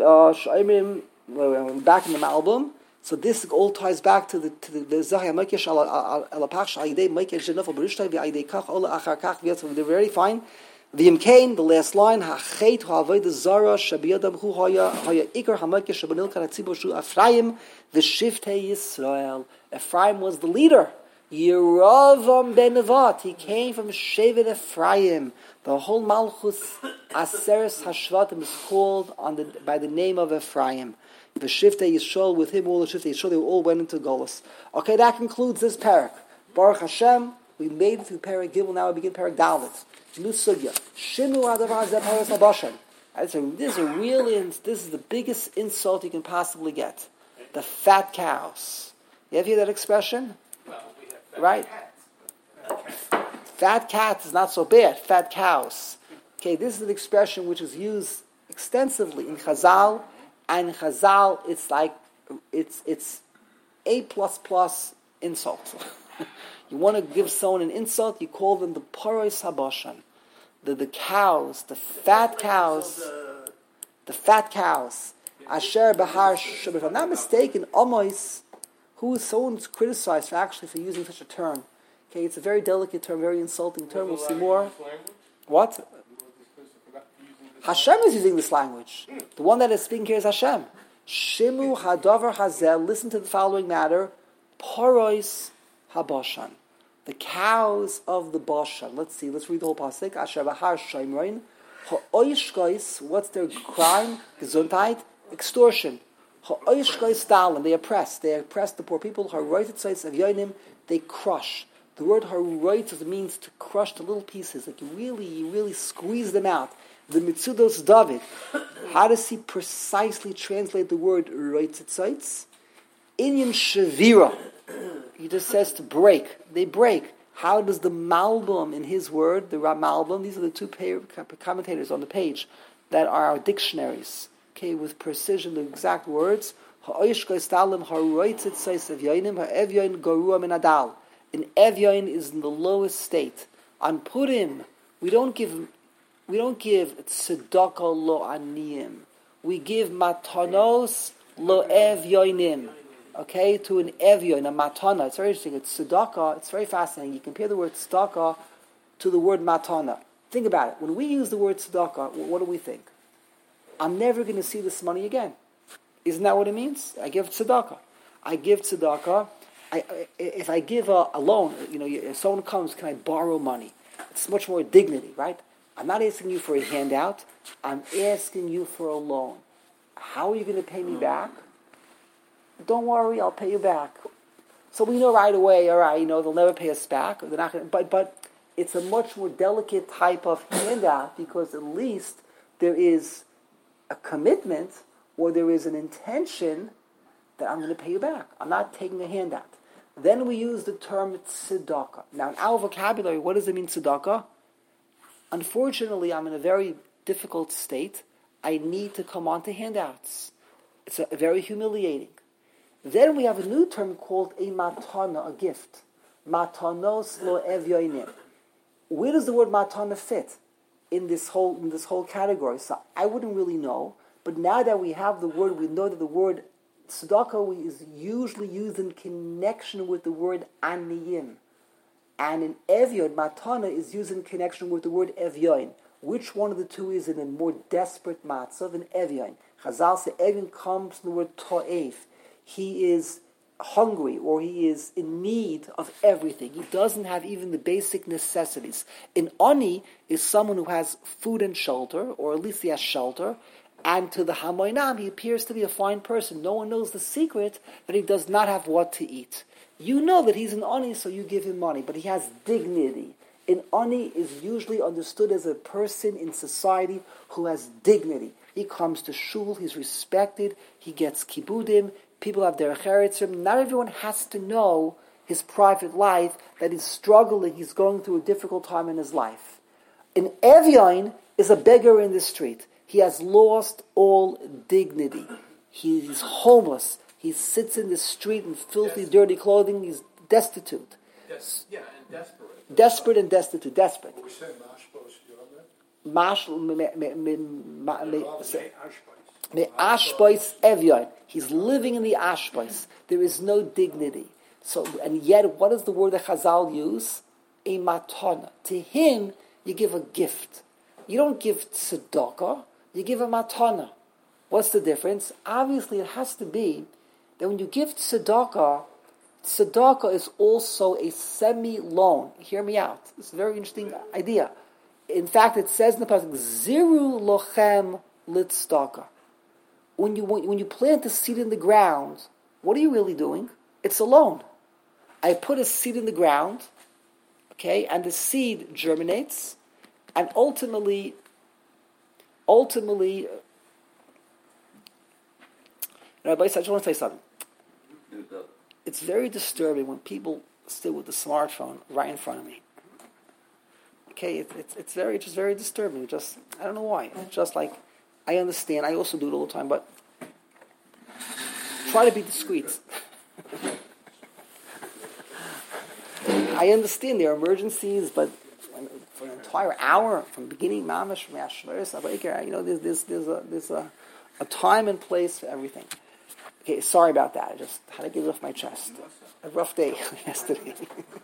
back in the album. So this all ties back to the to the Zahya Makesh al Alapach Aidei Makesh Jenafal Barishtai Aidei Kach Ola Achar Kach. They're very fine. The Imkain, the last line, Hachet Ha'avodah Zarah Shabiyadam Hu Haya Haya Ikar Hamakesh Shabanil Karatzibur Shu Ephraim V'Shiftei Yisrael. Ephraim was the leader. Yeravam ben Nevat. He came from Shevet Ephraim. The whole Malchus Aseres Hashvatim is called on the by the name of Ephraim. The Shiftei Yisrael, with him all the Shiftei Yisrael, they all went into Golus. Okay, that concludes this parak. Baruch Hashem, we made it through parak Gimel, now we begin parak Dalet. New Sugya. Shimu Hadavar Zeh Paras HaBashan. This is a really, this is the biggest insult you can possibly get. The fat cows. You ever hear that expression? Well, we have fat Right. cats. Fat cats. Fat cats is not so bad. Fat cows. Okay, this is an expression which is used extensively in Chazal, and in Chazal it's like it's it's a plus plus insult. You want to give someone an insult, you call them the Paros Habashan, the the cows, the fat cows, the fat cows. Asher Bahar. If I'm not mistaken, Amos, who is someone's criticized for actually for using such a term. Okay, it's a very delicate term, very insulting term. We'll see more. What? Hashem is using this language. The one that is speaking here is Hashem. Shimu hadavar hazel. Listen to the following matter. Paros habashan. The cows of the Bashan. Let's see. Let's read the whole pasuk. Asher bahar shaimroin. Ha'oishkois. What's their crime? Gesundheit. Extortion. Ha'oishkois dalim. They oppress. They oppress the poor people. Ha'roitzitzois of yoinim. They crush. The word haroitzitz means to crush to little pieces. Like you really, you really squeeze them out. The Mitzudos David, how does he precisely translate the word roitzitzoitz? Inyan shavira. He just says to break. They break. How does the Malbim in his word, the Ramalbim, these are the two commentators on the page that are our dictionaries, okay, with precision, the exact words. Ha'oishkois dalim haroitzitzois evyoinim ha'evyoin gorua min adal. An evyoin is in the lowest state. On Purim, we don't give we don't give tzedakah lo aniyim. We give matanos lo evyoinim. Okay, to an evyoin, a matana. It's very interesting. It's tzedakah. It's very fascinating. You compare the word tzedakah to the word matana. Think about it. When we use the word tzedakah, what do we think? I'm never going to see this money again. Isn't that what it means? I give tzedakah. I give tzedakah. I, if I give a, a loan, you know, if someone comes, can I borrow money? It's much more dignity, right? I'm not asking you for a handout. I'm asking you for a loan. How are you going to pay me back? Don't worry, I'll pay you back. So we know right away, all right, you know, they'll never pay us back. Or they're not going to, but, but it's a much more delicate type of handout because at least there is a commitment or there is an intention that I'm going to pay you back. I'm not taking a handout. Then we use the term tzedakah. Now, in our vocabulary, what does it mean, tzedakah? Unfortunately, I'm in a very difficult state. I need to come on to handouts. It's a, very humiliating. Then we have a new term called a matana, a gift. Matanos lo evyoinim. Where does the word matana fit in this whole in this whole category? So I wouldn't really know. But now that we have the word, we know that the word tzedakah is usually used in connection with the word aniyim. And in evyon, matana is used in connection with the word evyon. Which one of the two is in a more desperate matzav? An evyon. Chazal say evyon comes from the word to'ef. He is hungry or he is in need of everything. He doesn't have even the basic necessities. An ani is someone who has food and shelter, or at least he has shelter. And to the Hamoinam, he appears to be a fine person. No one knows the secret that he does not have what to eat. You know that he's an ani, so you give him money, but he has dignity. An ani is usually understood as a person in society who has dignity. He comes to shul, he's respected, he gets kibudim, people have their cheritzim. Not everyone has to know his private life, that he's struggling, he's going through a difficult time in his life. An evyon is a beggar in the street. He has lost all dignity. He's homeless. He sits in the street in filthy, dirty clothing. He's destitute. Des- yeah, and desperate. Desperate and destitute. Desperate. We say mashbos, you know that? Mash, me, me, me, ma- me, Say ashbos. me ashbois evyon. He's living in the ashbois. There is no dignity. So, and yet, what does the word that Chazal use? A matana. To him, you give a gift. You don't give tzedakah. You give a matana. What's the difference? Obviously, it has to be that when you give tzedakah, tzedakah is also a semi-loan. Hear me out. It's a very interesting idea. In fact, it says in the pasuk, "Ziru lochem litzdaka." when you when you plant a seed in the ground, what are you really doing? It's a loan. I put a seed in the ground, okay, and the seed germinates, and ultimately, ultimately, Rabbi, I just want to say something. It's very disturbing when people sit with the smartphone right in front of me. Okay, it, it's it's very it's just very disturbing. Just I don't know why. It's just like I understand. I also do it all the time, but try to be discreet. I understand there are emergencies, but for an entire hour from beginning, mamash, you know, there's there's there's a there's a, a time and place for everything. Okay, sorry about that. I just had to get it off my chest. A rough day yesterday.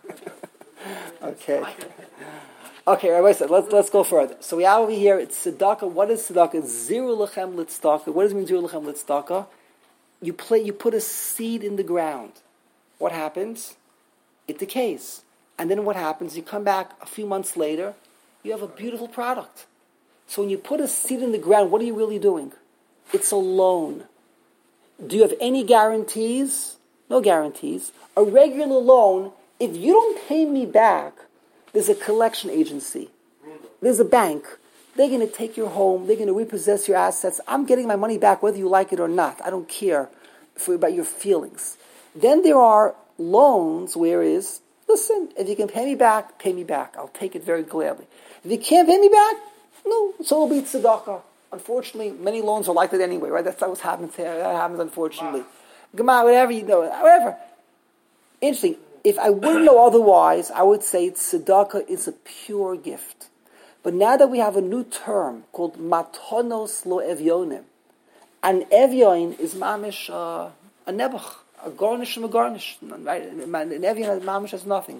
okay. Okay, Rabbi said, let's let's go further. So we have over here, it's tzedakah. What is tzedakah? It's ziru lechem litzdaka. What does it mean, ziru lechem litzdaka? You play, you put a seed in the ground. What happens? It decays. And then what happens? You come back a few months later, you have a beautiful product. So when you put a seed in the ground, what are you really doing? It's a loan. Do you have any guarantees? No guarantees. A regular loan, if you don't pay me back, there's a collection agency. There's a bank. They're going to take your home. They're going to repossess your assets. I'm getting my money back whether you like it or not. I don't care for, about your feelings. Then there are loans where is, listen, if you can pay me back, pay me back. I'll take it very gladly. If you can't pay me back, no, so it'll be tzedakah. Unfortunately, many loans are like that anyway, right? That's what happens here. That happens, unfortunately. Gemara, whatever you know, whatever. Interesting. If I wouldn't know otherwise, I would say tzedakah is a pure gift. But now that we have a new term called matonos lo evyonim, and evyon is mamish uh, a nebuch, a garnish and a garnish. Right? An evyon mamish has nothing.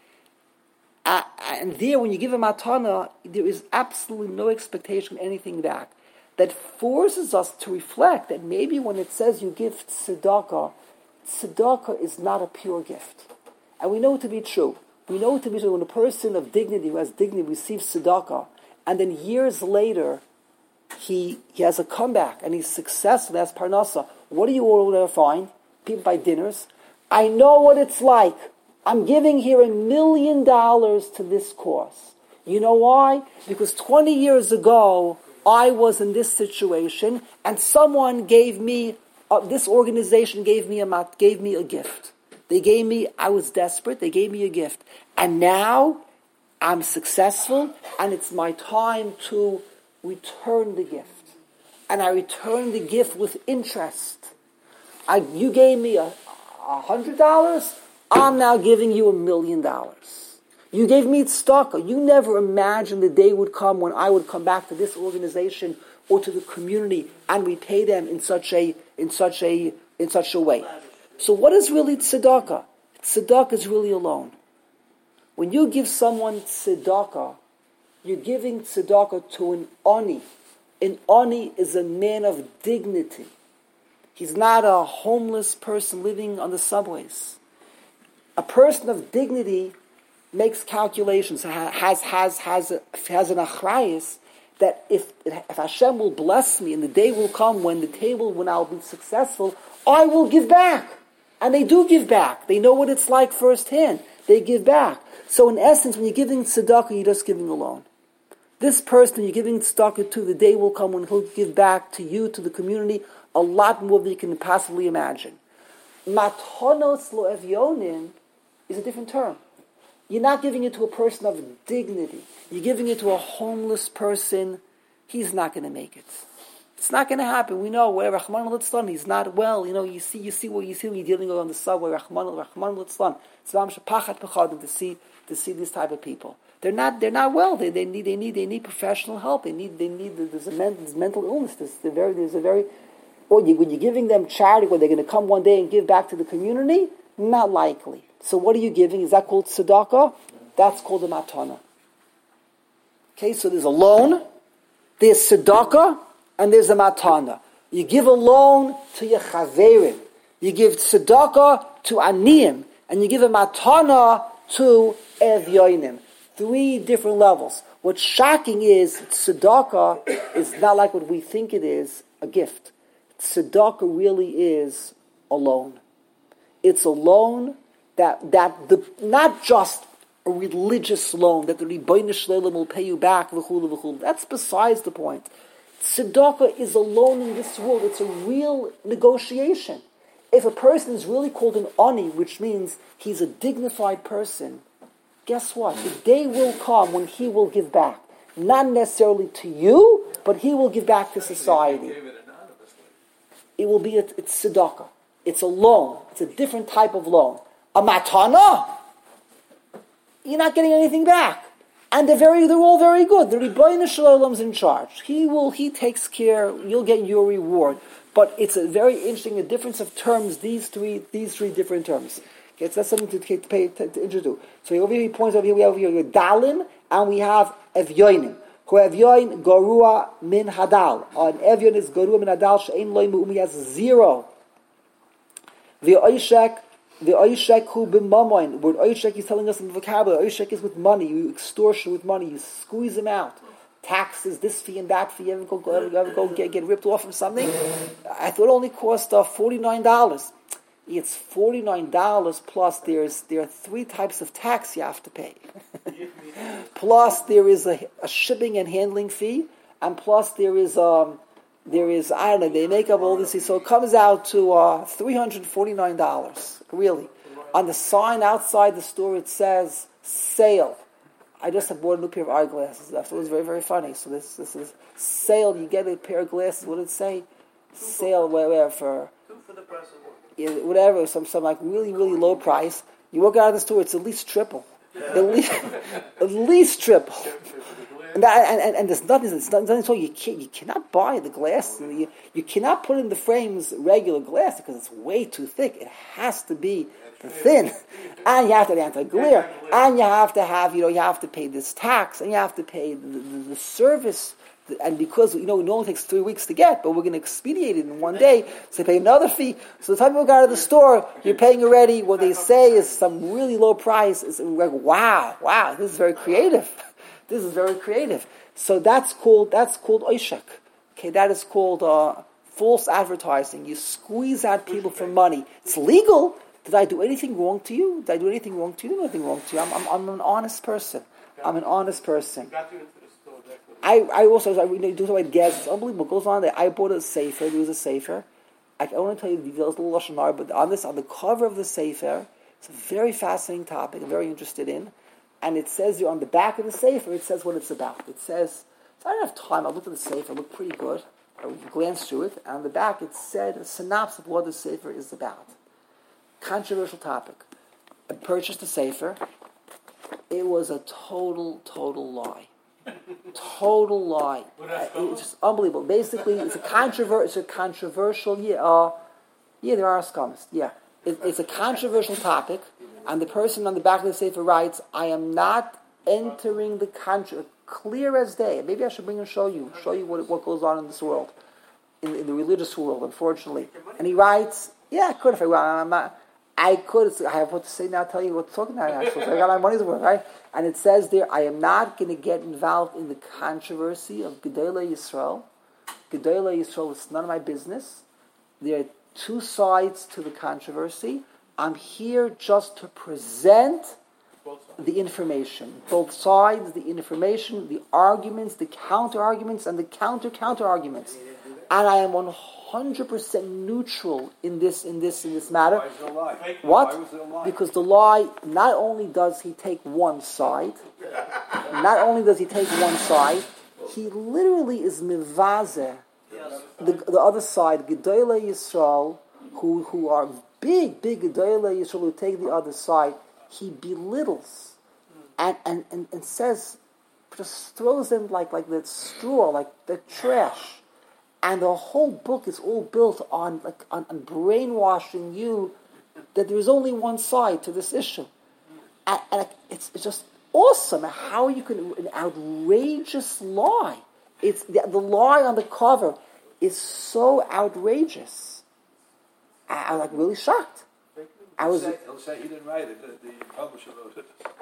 Uh, and there, when you give a matana, there is absolutely no expectation of anything back. That forces us to reflect that maybe when it says you give tzedakah, tzedakah is not a pure gift. And we know it to be true. We know it to be true when a person of dignity, who has dignity, receives tzedakah, and then years later, he he has a comeback, and he's successful, as parnasa. What do you all ever find? People buy dinners. I know what it's like. I'm giving here a million dollars to this cause. You know why? Because twenty years ago, I was in this situation, and someone gave me, uh, this organization gave me a mat, gave me a gift. They gave me, I was desperate, they gave me a gift. And now, I'm successful, and it's my time to return the gift. And I return the gift with interest. I, you gave me a, a hundred dollars, I'm now giving you a million dollars. You gave me tzedakah. You never imagined the day would come when I would come back to this organization or to the community and repay them in such a in such a in such a way. So what is really tzedakah? Tzedakah is really a loan. When you give someone tzedakah, you're giving tzedakah to an ani. An ani is a man of dignity. He's not a homeless person living on the subways. A person of dignity makes calculations, has has has a, has an achrayus that if if Hashem will bless me and the day will come when the table when I'll be successful, I will give back. And they do give back. They know what it's like firsthand. They give back. So in essence, when you're giving tzedakah, you're just giving a loan. This person you're giving tzedakah to, the day will come when he'll give back to you, to the community, a lot more than you can possibly imagine. Matonos lo evyonim is a different term. You're not giving it to a person of dignity. You're giving it to a homeless person. He's not going to make it. It's not going to happen. We know whatever Rahman al-Litzlan, he's not well. You know, you see, you see what you see when you're dealing with on the subway. Rahman al-Litzlan, to see to see these type of people. They're not. They're not well. They they need. They need. They need professional help. They need. They need. There's a men, there's mental illness. There's, there's a very. There's a very. Or you, when you're giving them charity, where they're going to come one day and give back to the community, not likely. So what are you giving? Is that called tzedakah? That's called a matana. Okay, so there's a loan, there's tzedakah, and there's a matana. You give a loan to your chaverim. You give tzedakah to aniyim. And you give a matana to evyonim. Three different levels. What's shocking is tzedakah is not like what we think it is, a gift. tzedakah really is a loan. It's a loan that that the not just a religious loan that the Rebbeinu Shalom will pay you back. V'chulu, v'chulu. That's besides the point. Tzedakah is a loan in this world. It's a real negotiation. If a person is really called an ani, which means he's a dignified person, guess what? The day will come when he will give back. Not necessarily to you, but he will give back to society. It will be a, it's tzedakah. It's a loan. It's a different type of loan. A matana, you're not getting anything back. And they're very, they're all very good. The Rebbeinu Shalom's in charge. He will, he takes care. You'll get your reward. But it's a very interesting, a difference of terms. These three, these three different terms. Okay, so that's something to, to pay to, to introduce. So over here, he points over here. We have here Dalim, and we have Evyonim. Who Evyoin Gorua min Hadal. An Evyon is Gorua min Hadal. She'ein loy mu'umi has zero. The Oishek. The Oishek who b'mamoin. The word Oishek is telling us in the vocabulary. Oishek is with money. You extortion with money. You squeeze them out. Taxes, this fee and that fee. You ever go, go, ever go get, get ripped off from something? I thought it only cost uh, forty-nine dollars. It's forty-nine dollars plus there's there are three types of tax you have to pay. Plus there is a, a shipping and handling fee. And plus there is... Um, There is, I don't know, they make up all this, so it comes out to uh, three hundred forty-nine dollars, really. On the sign outside the store it says, sale. I just have bought a new pair of eyeglasses, so it was very, very funny. So this this is, sale, you get a pair of glasses, what did it say? Sale, whatever, for, yeah, whatever, some, some like really, really low price. You walk out of the store, it's at least triple. At least, at least triple. And, that, and, and, and there's nothing, there's nothing so you can't, you cannot buy the glass. You, you cannot put in the frames regular glass because it's way too thick. It has to be thin. And you have to have anti-glare. And you have to have, you know, you have to pay this tax. And you have to pay the, the, the service. And because, you know, it only takes three weeks to get, but we're going to expedite it in one day, so you pay another fee. So the time you go out of the store, you're paying already. What they say is some really low price. It's like, wow, wow, this is very creative. This is very creative. So that's called that's called oishek. Okay, that is called uh, false advertising. You squeeze out people for money. It's legal. Did I do anything wrong to you? Did I do anything wrong to you? Nothing wrong to you. I'm, I'm, I'm an honest person. I'm an honest person. I, I also I you know, do something like gas. It's unbelievable. It goes on there. I bought a sefer. There was a sefer. I, I want to tell you the details, a little lashon hara, but on this, on the cover of the sefer, it's a very fascinating topic. I'm very interested in. And it says here on the back of the sefer, it says what it's about. It says, so I don't have time, I looked at the sefer, it looked pretty good. I glanced through it, and on the back it said a synopsis of what the sefer is about. Controversial topic. I purchased the sefer. It was a total, total lie. Total lie. It's just unbelievable. Basically, it's a, controver- it's a controversial, yeah, uh, yeah, there are scums, yeah. It, it's a controversial topic. And the person on the back of the sefer writes, I am not entering the country, clear as day. Maybe I should bring and show you, show you what what goes on in this world, in, in the religious world, unfortunately. And he writes, yeah, I could if I want. I'm not, I could, I have what to say now, tell you what to talk about actually. I got my money's worth, right? And it says there, I am not going to get involved in the controversy of Gedolei Yisrael. Gedolei Yisrael is none of my business. There are two sides to the controversy. I'm here just to present the information. Both sides, the information, the arguments, the counter-arguments, and the counter-counter-arguments. And I am one hundred percent neutral in this in this, in this matter. Why is it a lie? What? Why was it a lie? Because the lie, not only does he take one side, not only does he take one side, he literally is mivazeh, the, the other side, Gedolei Yisrael, who, who are big, big Gedolei Yisrael who take the other side, he belittles and, and, and, and says, just throws them like, like that straw, like the trash. And the whole book is all built on like on, on brainwashing you that there is only one side to this issue. And, and it's, it's just awesome how you can, an outrageous lie. It's the, the lie on the cover is so outrageous. I, I'm like really shocked. I was. He'll say, he'll say he didn't write it. The, the publisher wrote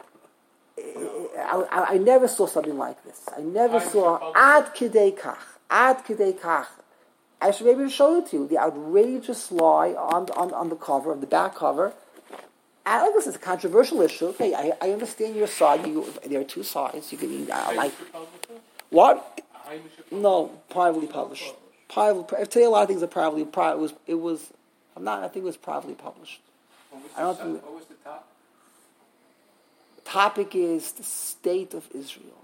it. I, I, I never saw something like this. I never saw ad kidei kach, ad kidei kach. I should be able to show it to you. The outrageous lie on on, on the cover, of the back cover. And like this is a controversial issue. Okay, I, I understand your side. You, there are two sides. You can I like what? No, privately published. Privately, I tell you a lot of things are privately. It was. It was. I'm not. I think it was privately published. I don't think. What was the top? The topic is the state of Israel.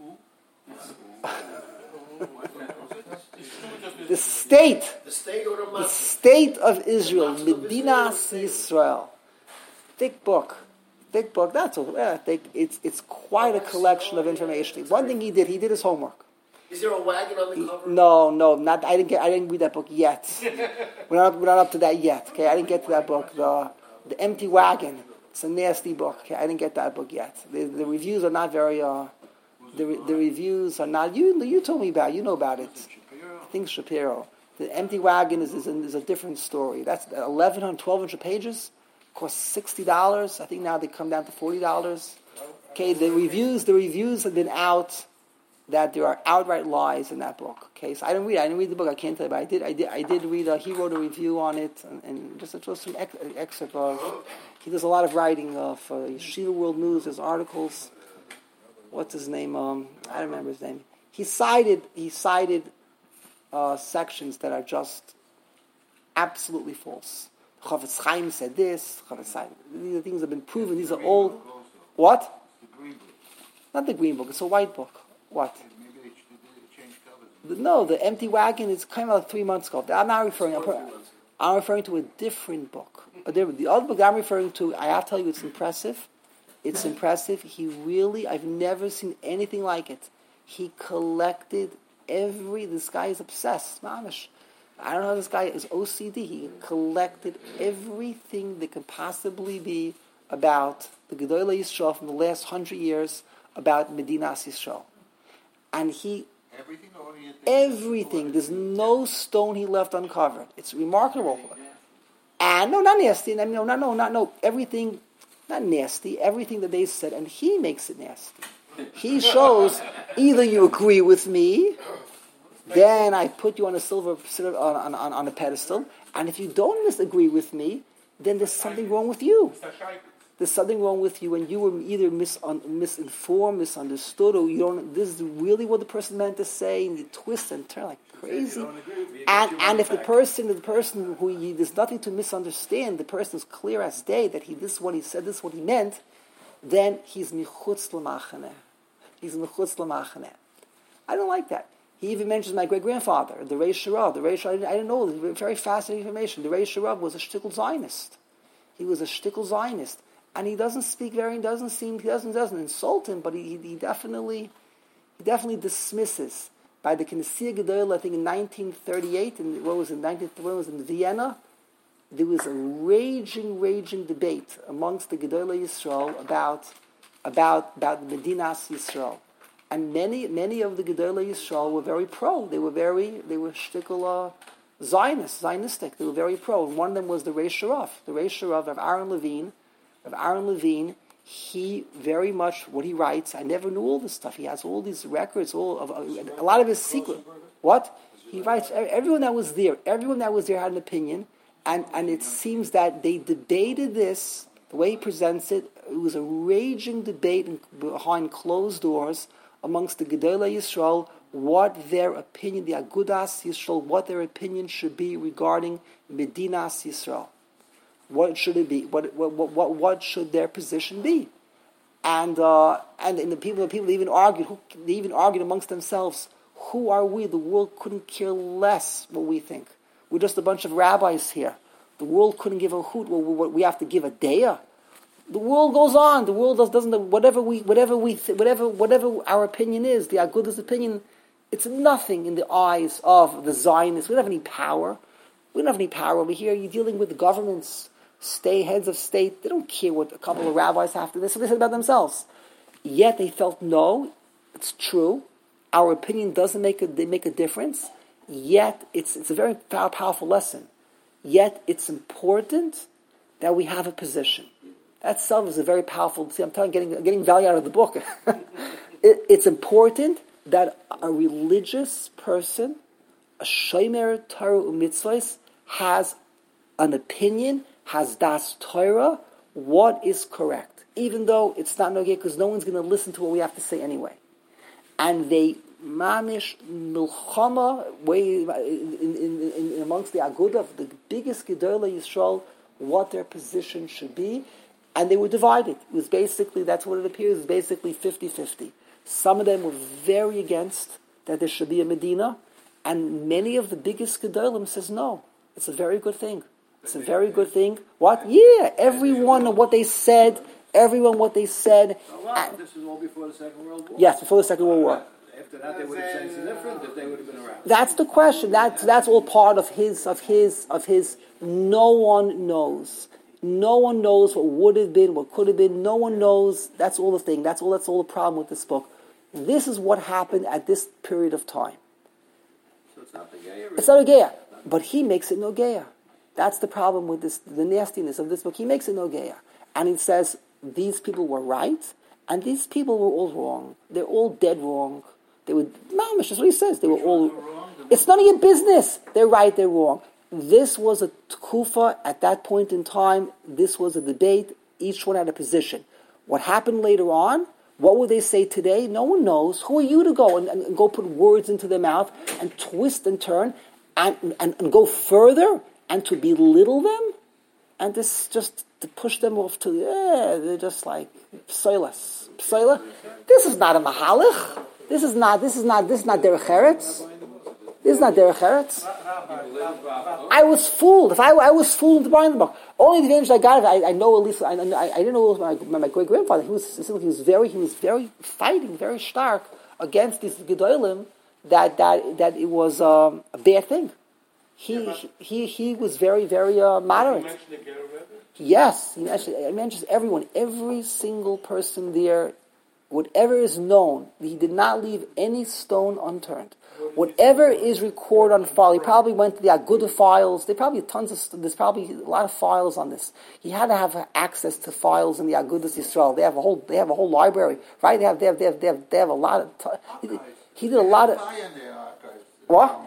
The state. The state or the The Muslim? state of Israel. Medinas Yisrael. Thick book. Thick book. That's all. Yeah, thick. It's it's quite a collection of information. One thing he did. He did his homework. Is there a wagon on the cover? No, no, not. I didn't get. I didn't read that book yet. we're not. We're not up to that yet. Okay, I didn't get to that book. The The Empty Wagon. It's a nasty book. Okay, I didn't get that book yet. The, the reviews are not very. Uh, the re- the reviews are not. You you told me about. It. You know about it. I think Shapiro. The Empty Wagon is is a, is a different story. That's eleven hundred, twelve hundred pages. Cost sixty dollars. I think now they come down to forty dollars. Okay, the reviews. The reviews have been out. That there are outright lies in that book. Okay, so I didn't read. I didn't read the book. I can't tell you, but I did. I did. I did read. A, he wrote a review on it, and, and just it was some ex, excerpt of. He does a lot of writing of uh, Yeshiva World News. There's articles. What's his name? Um, I don't remember his name. He cited. He cited uh, sections that are just absolutely false. Chafetz Chaim said this. Chafetz Chaim. These are things have been proven. These are old. What? Not the green book. It's a white book. What? Maybe they change covers. No, the Empty Wagon is kind of like three months ago. I'm not referring. I'm, I'm referring to a different book. A different, the other book I'm referring to, I have to tell you, it's impressive. It's impressive. He really, I've never seen anything like it. He collected every. This guy is obsessed. Mamish. I don't know how this guy is O C D. He collected everything that could possibly be about the Gedolei Yisrael from the last hundred years about Medinas Yisrael. And he, Everything or you think everything, there's no stone he left uncovered. It's remarkable. And no, not nasty. I mean, no, no, no, not no. Everything, not nasty. Everything that they said, and he makes it nasty. He shows either you agree with me, then I put you on a silver on on, on a pedestal, and if you don't disagree with me, then there's something wrong with you. There's something wrong with you, and you were either mis- un- misinformed, misunderstood, or you don't. This is really what the person meant to say, and you twist and turn like crazy. And and if the person, the person who you, there's nothing to misunderstand, the person is clear as day that he this is what he said, this is what he meant, then he's michutz l'machaneh. He's michutz l'machaneh. I don't like that. He even mentions my great grandfather, the Reish Sharav. The Reish, I didn't, I didn't know. Very fascinating information. The Reish Sharav was a shtickle Zionist. He was a shtickle Zionist. And he doesn't speak very, he doesn't seem, he doesn't doesn't insult him, but he, he definitely, he definitely dismisses. By the Knesset Gedolah, I think in nineteen thirty-eight, and what was it, nineteen what was it, in Vienna, there was a raging, raging debate amongst the Gedolei Yisrael about about about Medinas Yisrael, and many many of the Gedolei Yisrael were very pro. They were very, they were shtickle uh, Zionist, Zionistic. They were very pro. And one of them was the Reish Sharav, the Reish Sharav of Aaron Levine. Of Aaron Levine, he very much, what he writes, I never knew all this stuff. He has all these records, all of a lot of his secret. What? He writes, everyone that was there, everyone that was there had an opinion, and, and it seems that they debated this, the way he presents it, it was a raging debate behind closed doors amongst the Gedolei Yisrael, what their opinion, the Agudas Yisrael, what their opinion should be regarding Medinas Yisrael. What should it be? What what what what should their position be? And uh, and, and the people the people even argued. Who, they even argued amongst themselves. Who are we? The world couldn't care less what we think. We're just a bunch of rabbis here. The world couldn't give a hoot. Well, we, we have to give a daya. The world goes on. The world does, doesn't. Whatever we whatever we th- whatever whatever our opinion is, the Aguda's opinion, it's nothing in the eyes of the Zionists. We don't have any power. We don't have any power over here. You're dealing with the governments. State heads of state, they don't care what a couple of rabbis have to. This is what they said about themselves. Yet they felt, no, it's true. Our opinion doesn't make a they make a difference. Yet it's it's a very powerful lesson. Yet it's important that we have a position. That itself is a very powerful. See, I'm telling, getting getting value out of the book. it, it's important that a religious person, a shomer Torah u'mitzvos has an opinion, has das Torah, what is correct, even though it's not nogeh, because no one's going to listen to what we have to say anyway. And they mamish milchama way in, in, in, in amongst the agudah, the biggest gedolei Yisrael, what their position should be, and they were divided. It was basically, that's what it appears, it was basically fifty-fifty. Some of them were very against that there should be a Medina, and many of the biggest gedolim says no, it's a very good thing. It's a very good thing. What? Yeah, everyone what they said, everyone what they said. Oh, wow. This was all before the Second World War? Yes, before the Second World War. After that, they would have said something different if they would have been around. That's the question. That's that's all part of his of his of his. No one knows. No one knows what would have been, what could have been. No one knows. That's all the thing. That's all. That's all the problem with this book. This is what happened at this period of time. So it's not the Geya. It's not a Geya, but he makes it no Geya. That's the problem with this, the nastiness of this book. He makes it no Geya. And he says, these people were right, and these people were all wrong. They're all dead wrong. They were, mamish, that's what he says. They were all, it's none of your business. They're right, they're wrong. This was a tkufa at that point in time. This was a debate. Each one had a position. What happened later on, what would they say today? No one knows. Who are you to go and, and go put words into their mouth and twist and turn and, and, and go further? And to belittle them, and this just to push them off to, yeah, they're just like psoilas, psoila. This is not a mahalich. This is not. This is not. This is not derech eretz. This is not derech eretz. I was fooled. If I, I was fooled into buying the book, only the advantage I got, I, I know at least. I, I, I didn't know my, my, my great grandfather. He was he was very he was very fighting, very stark against these gedolim. That that that it was um, a bad thing. He, yeah, he he was very, very uh, moderate. You mentioned the Ger Rebbe? Yes, he mentioned, he mentions everyone, every single person there, whatever is known, he did not leave any stone unturned. Whatever is recorded on file, he probably went to the Agudah files. There probably tons of, there's probably a lot of files on this. He had to have access to files in the Agudas Yisrael. They have a whole, they have a whole library, right? They have, they have, they have, they have, they have a lot of. T- he, did, he did a lot of. What?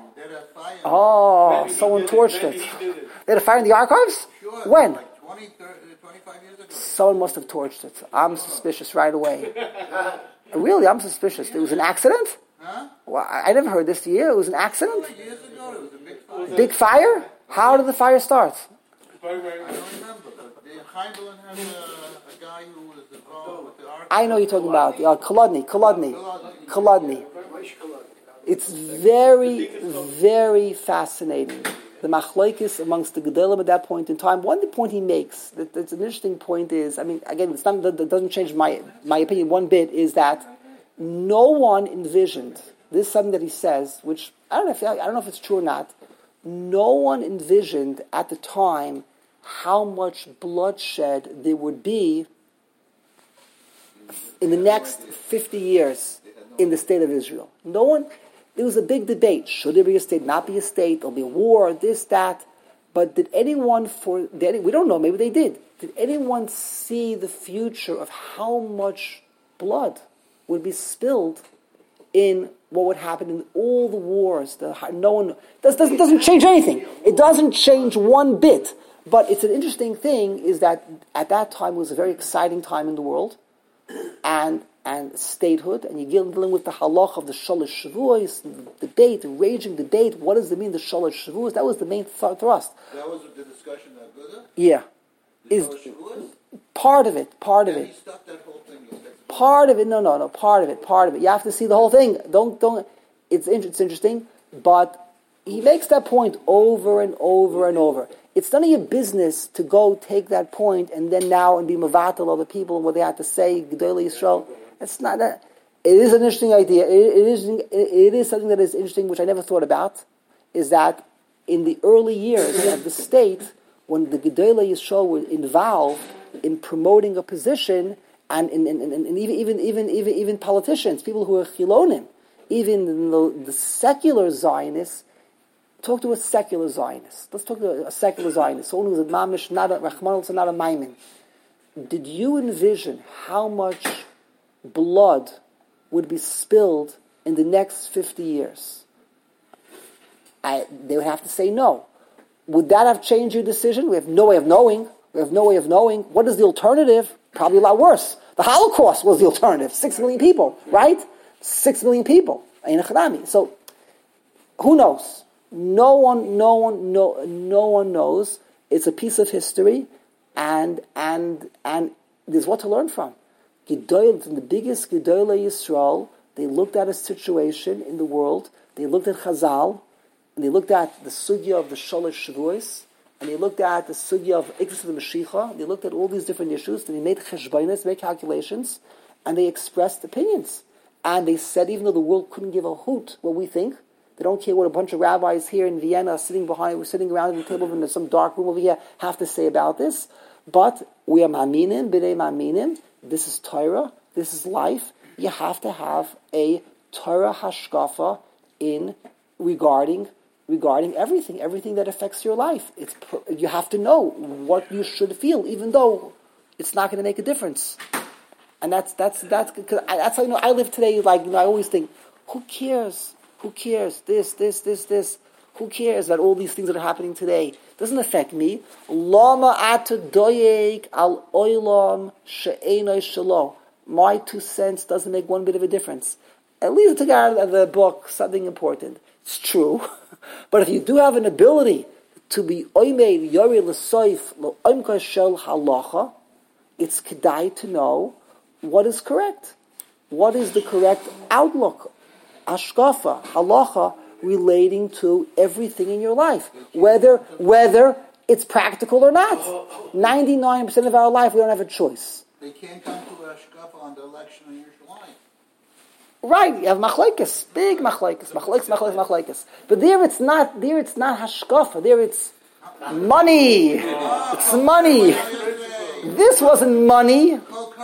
Oh, maybe someone torched it. it. They had a fire in the archives? Sure. When? Like twenty, thirty, twenty-five years ago. Someone must have torched it. I'm suspicious right away. Really, I'm suspicious. It was an accident? Huh? Well, I never heard this to you. It was an accident? Years ago, it was a big fire. Big fire? How did the fire start? I don't remember, but the Heimberlin had a, a guy who was involved with the archives. I know you're talking about. Uh, Kolodny. Kolodny. Kolodny. It's very, very fascinating. The machlokes amongst the gedolim at that point in time. One point he makes, that, that's an interesting point is, I mean, again, it's not, that doesn't change my, my opinion one bit, is that no one envisioned, this is something that he says, which, I don't know if, I don't know if it's true or not, no one envisioned at the time how much bloodshed there would be in the next fifty years in the state of Israel. No one... There was a big debate. Should there be a state, not be a state? There'll be a war, this, that. But did anyone, for did, we don't know, maybe they did. Did anyone see the future of how much blood would be spilled in what would happen in all the wars? The, no one, this doesn't, doesn't change anything. It doesn't change one bit. But it's an interesting thing is that at that time it was a very exciting time in the world. And and statehood, and you're dealing with the halach of the shalosh shavuos, debate, the raging debate. What does it mean, the shalosh shavuos? That was the main th- thrust. That was the discussion at Buddha? Yeah. The Is shavuos? Part of it, part of and it. He stopped that whole thing. Part of it, no, no, no, part of it, part of it. You have to see the whole thing. Don't, don't, it's, it's interesting, but he makes that point over and over and over. It's none of your business to go take that point and then now and be mavatal other people and what they have to say, Gedolei Yisrael. It's not that. It is an interesting idea. It, it is it is something that is interesting, which I never thought about, is that in the early years of the state, when the Gedolei Yisrael were involved in promoting a position, and, in, in, in, and even, even even even even politicians, people who are chilonim, even the, the secular Zionists, talk to a secular Zionist. Let's talk to a secular Zionist, someone who's a mamish, not a Rachman, not a Maimon. Did you envision how much blood would be spilled in the next fifty years? I, they would have to say no. Would that have changed your decision? We have no way of knowing. We have no way of knowing. What is the alternative? Probably a lot worse. The Holocaust was the alternative. Six million people, right? Six million people. So, who knows? No one, no one, no, no one knows. It's a piece of history, and and and there's what to learn from. Gedol, from the biggest Gedolei Yisrael, they looked at a situation in the world. They looked at Chazal, and they looked at the sugya of the Shalosh Shavuos, and they looked at the sugya of Ikvus of the Mashiach. They looked at all these different issues, and they made cheshbonos, made calculations, and they expressed opinions. And they said, even though the world couldn't give a hoot what we think, they don't care what a bunch of rabbis here in Vienna are sitting behind, we're sitting around the table in some dark room over here, have to say about this. But we are ma'aminim, b'nei ma'aminim. This is Torah. This is life. You have to have a Torah hashkafa in regarding regarding everything, everything that affects your life. It's you have to know what you should feel, even though it's not going to make a difference. And that's that's that's because that's how you know I live today. Like you know, I always think, who cares? Who cares? This, this, this, this. Who cares that all these things that are happening today doesn't affect me? Lama atadoyek al oilam she'enoi shelo. My two cents doesn't make one bit of a difference. At least it took out of the book something important. It's true, but if you do have an ability to be oimed yori l'soif l'oimka shel halacha, it's kedai to know what is correct. What is the correct outlook? Ashkafa, halacha, relating to everything in your life. Whether whether it's practical or not. ninety-nine percent of our life, we don't have a choice. They can't come to Ashkafa on the election of Yerushalayim. Right, you have machlekes, big machlekes, machlekes, machlekes, machlekes. But there it's not, there it's not hashkafa, there it's money. It's money. This wasn't money.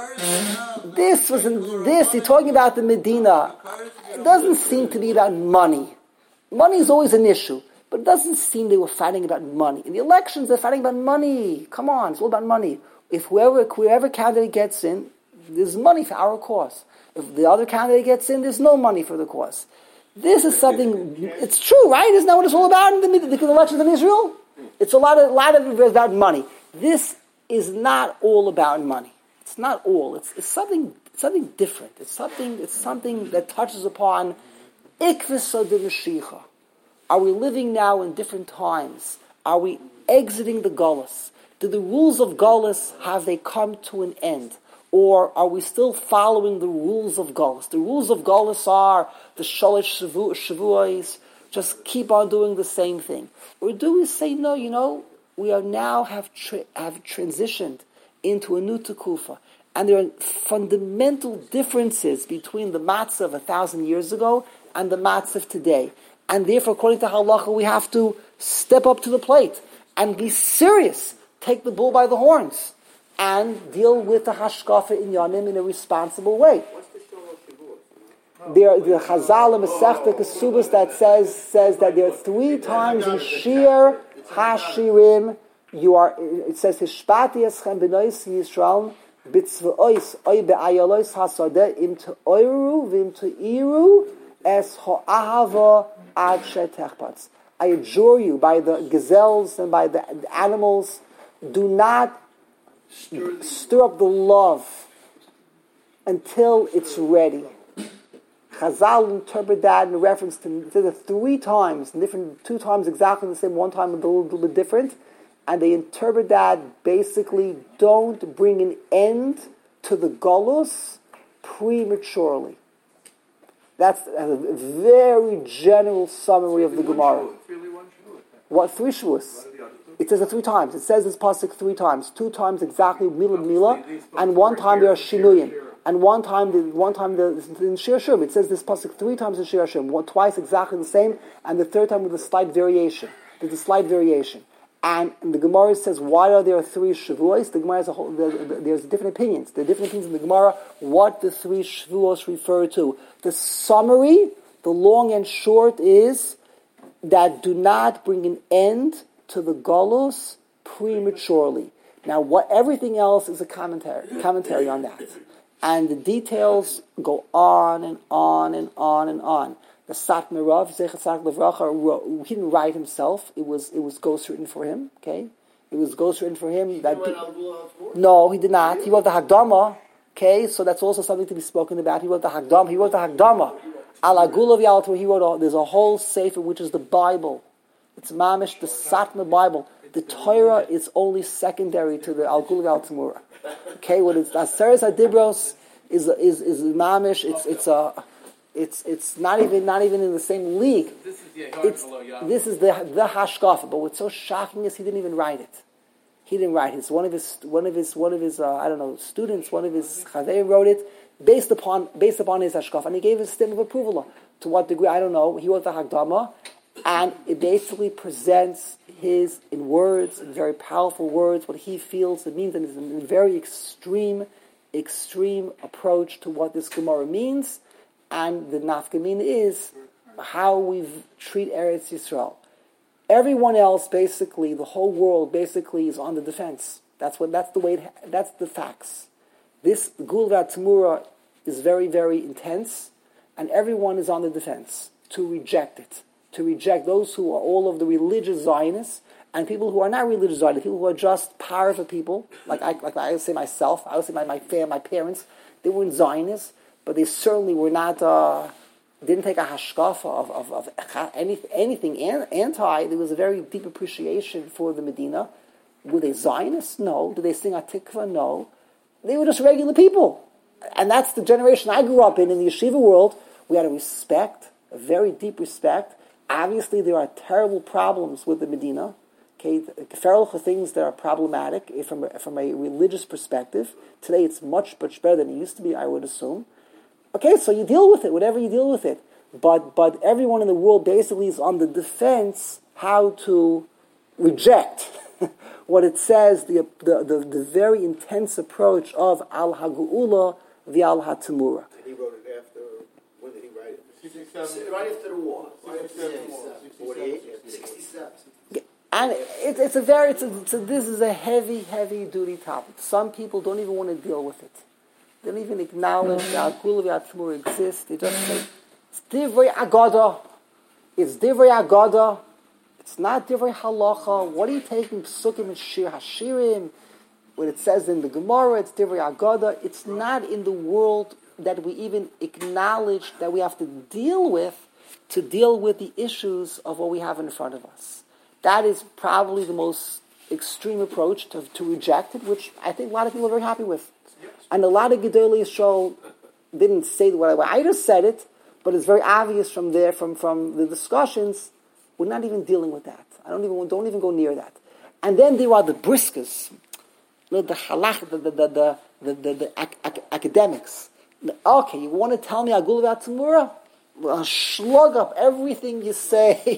This wasn't this. You're talking about the Medina. It doesn't seem to be about money. Money is always an issue, but it doesn't seem they were fighting about money. In the elections, they're fighting about money. Come on, it's all about money. If whoever whoever candidate gets in, there's money for our cause. If the other candidate gets in, there's no money for the cause. This is something. It's true, right? Isn't that what it's all about in the, the elections in Israel? It's a lot of a lot of it is about money. This is not all about money. It's not all. It's, it's something something different. It's something it's something that touches upon ikvus de Mashiach. Are we living now in different times? Are we exiting the Golus? Do the rules of Golus, have they come to an end? Or are we still following the rules of Golus? The rules of Golus are the Shalosh Shavuos, just keep on doing the same thing. Or do we say, no, you know, we are now have tra- have transitioned into a new Tekufa. And there are fundamental differences between the matzah of a thousand years ago and the matzah of today. And therefore, according to halacha, we have to step up to the plate and be serious. Take the bull by the horns and deal with the hashkafa in Yanim in a responsible way. What's the Shalosh Shavuos? There, the Chazal and Masechta Kesubos that says says that there are three times in Shir Hashirim you are. It says Hishpati Eschem B'Nois Yisrael B'Tzva'os Oy Be'Ayalos Hasadeh Im Te'oiru V'Im Te'iru Es Ho'ahava Ad Shetechpatz. I adjure you by the gazelles and by the animals, do not stir, stir up the love until it's ready. Chazal interpret that in reference to, to the three times, different, two times exactly the same, one time a little, little bit different, and they interpret that basically don't bring an end to the Golus prematurely. That's a very general summary of the Gemara. What, three Shavuos? It says it three times. It says this pasuk three times. Two times exactly Mila Mila, and one time there are Shinuyim. And one time, the, one time the, in Shir Hashem, it says this pasuk three times in Shir Hashem, one, twice exactly the same, and the third time with a slight variation. There's a slight variation. And, and the Gemara says, why are there three Shavuos? The Gemara has a whole, the, the, there's different opinions. There are different opinions in the Gemara what the three Shavuos refer to. The summary, the long and short, is that do not bring an end to the Golus prematurely. Now, what everything else is a commentary, commentary on that. And the details go on and on and on and on. The Satmar Rav, Zecher Tzaddik Levracha, he didn't write himself. It was it was ghostwritten for him. Okay, it was ghostwritten for him. That no, he did not. He wrote the Hagdama. Okay, so that's also something to be spoken about. He wrote the Hagdama. He wrote the Hagdama. Al Agula V'Yal. He wrote. A, there's a whole sefer which is the Bible. It's mamish the Satmar Bible. The Torah is only secondary to the Al Gula V'Al Tamura. Okay, what it's Aseres Adibros is is is mamish. It's it's a it's it's not even not even in the same league. This is the it's, this is the the hashkafa. But what's so shocking is he didn't even write it. He didn't write it. It's one of his one of his one of his uh, I don't know students. One of his chaverim wrote it based upon based upon his hashkafa, and he gave his stamp of approval. To what degree I don't know. He wrote the Hagdama, and it basically presents his, in words, in very powerful words, what he feels it means, and it's a very extreme, extreme approach to what this Gemara means, and the nafkamin is how we treat Eretz Yisrael. Everyone else, basically, the whole world, basically, is on the defense. That's what. That's the way. It, that's the facts. This Gul V'Tamura is very, very intense, and everyone is on the defense to reject it. To reject those who are all of the religious Zionists and people who are not religious Zionists, people who are just powerful people, like I, like I would say myself, I would say my my, fam, my parents, they weren't Zionists, but they certainly were not, uh, didn't take a hashkafa of, of, of any, anything anti. There was a very deep appreciation for the Medina. Were they Zionists? No. Did they sing Atikva? No. They were just regular people. And that's the generation I grew up in, in the yeshiva world. We had a respect, a very deep respect. Obviously, there are terrible problems with the Medina. Okay, feral things that are problematic from a, from a religious perspective. Today, it's much much better than it used to be, I would assume. Okay, so you deal with it, whatever you deal with it. But but everyone in the world basically is on the defense how to reject what it says, the the, the, the very intense approach of Al Hagu'ula v'Al HaTamura. He wrote it after, when did he write it? sixty-seven. Right after the war. Right after the sixty-seven. war. forty-eight? sixty-seven. And it, it's a very, it's a, it's a, this is a heavy, heavy duty topic. Some people don't even want to deal with it. They don't even acknowledge that Gula V'Tamura exists. They just say, it's Divrei Agada. It's Divrei Agada. It's not Divrei Halacha. What are you taking Psukim and Shir Hashirim? When it says in the Gemara, it's Divrei Agada. It's not in the world that we even acknowledge that we have to deal with to deal with the issues of what we have in front of us. That is probably the most extreme approach to, to reject it, which I think a lot of people are very happy with. And a lot of Gedolei Yisrael didn't say what I, I just said it, but it's very obvious from there, from, from the discussions, we're not even dealing with that. I don't even don't even go near that. And then there are the briskers, the halach, the the the the, the, the, the ac- ac- academics. Okay, you want to tell me Agul V'Tamura? Well, slug up everything you say,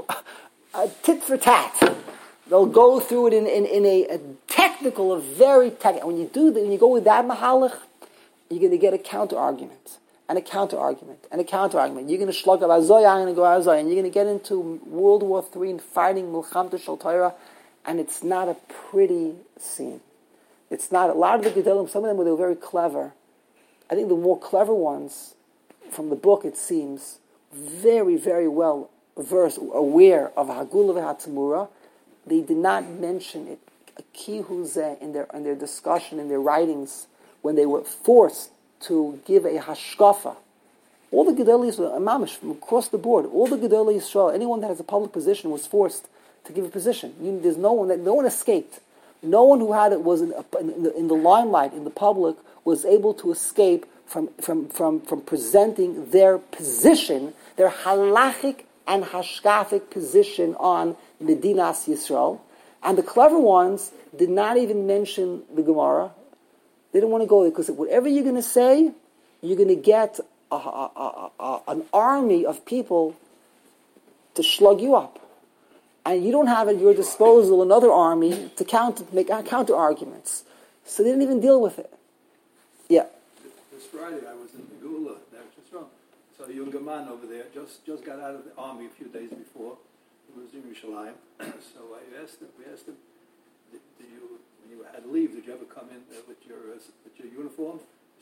tit for tat. They'll go through it in, in, in a, a technical, a very technical. When you do that, when you go with that mahalach, you're going to get a counter argument, and a counter argument, and a counter argument. You're going to slug up Azoya, I'm going to go Azoya, and you're going to get into World War Three and fighting Milchamta Shel Torah, and it's not a pretty scene. It's not. A lot of the Gedolim, some of them were, they were very clever. I think the more clever ones, from the book, it seems, very, very well versed, aware of Hagula V'Tamura. They did not mention it, a kihuzeh, in their in their discussion, in their writings, when they were forced to give a hashkafa. All the Gedolei Yisrael, mamish, from across the board, all the Gedolei Yisrael, anyone that has a public position was forced to give a position. You, there's no one that no one escaped. No one who had it was in, in, the, in the limelight, in the public, was able to escape from from from from presenting their position, their halachic and hashkafic position on Medinas Yisrael. And the clever ones did not even mention the Gemara. They didn't want to go there because whatever you're going to say, you're going to get a, a, a, a, an army of people to slug you up. And you don't have at your disposal another army to counter, make counter arguments. So they didn't even deal with it. Yeah. This Friday I was in the Gula, just wrong. So a younger man over there just, just got out of the army a few days before. He was in Yerushalayim. So I asked him, we asked him, did, did you, when you had leave, did you ever come in uh, with your uh, with your uniform? He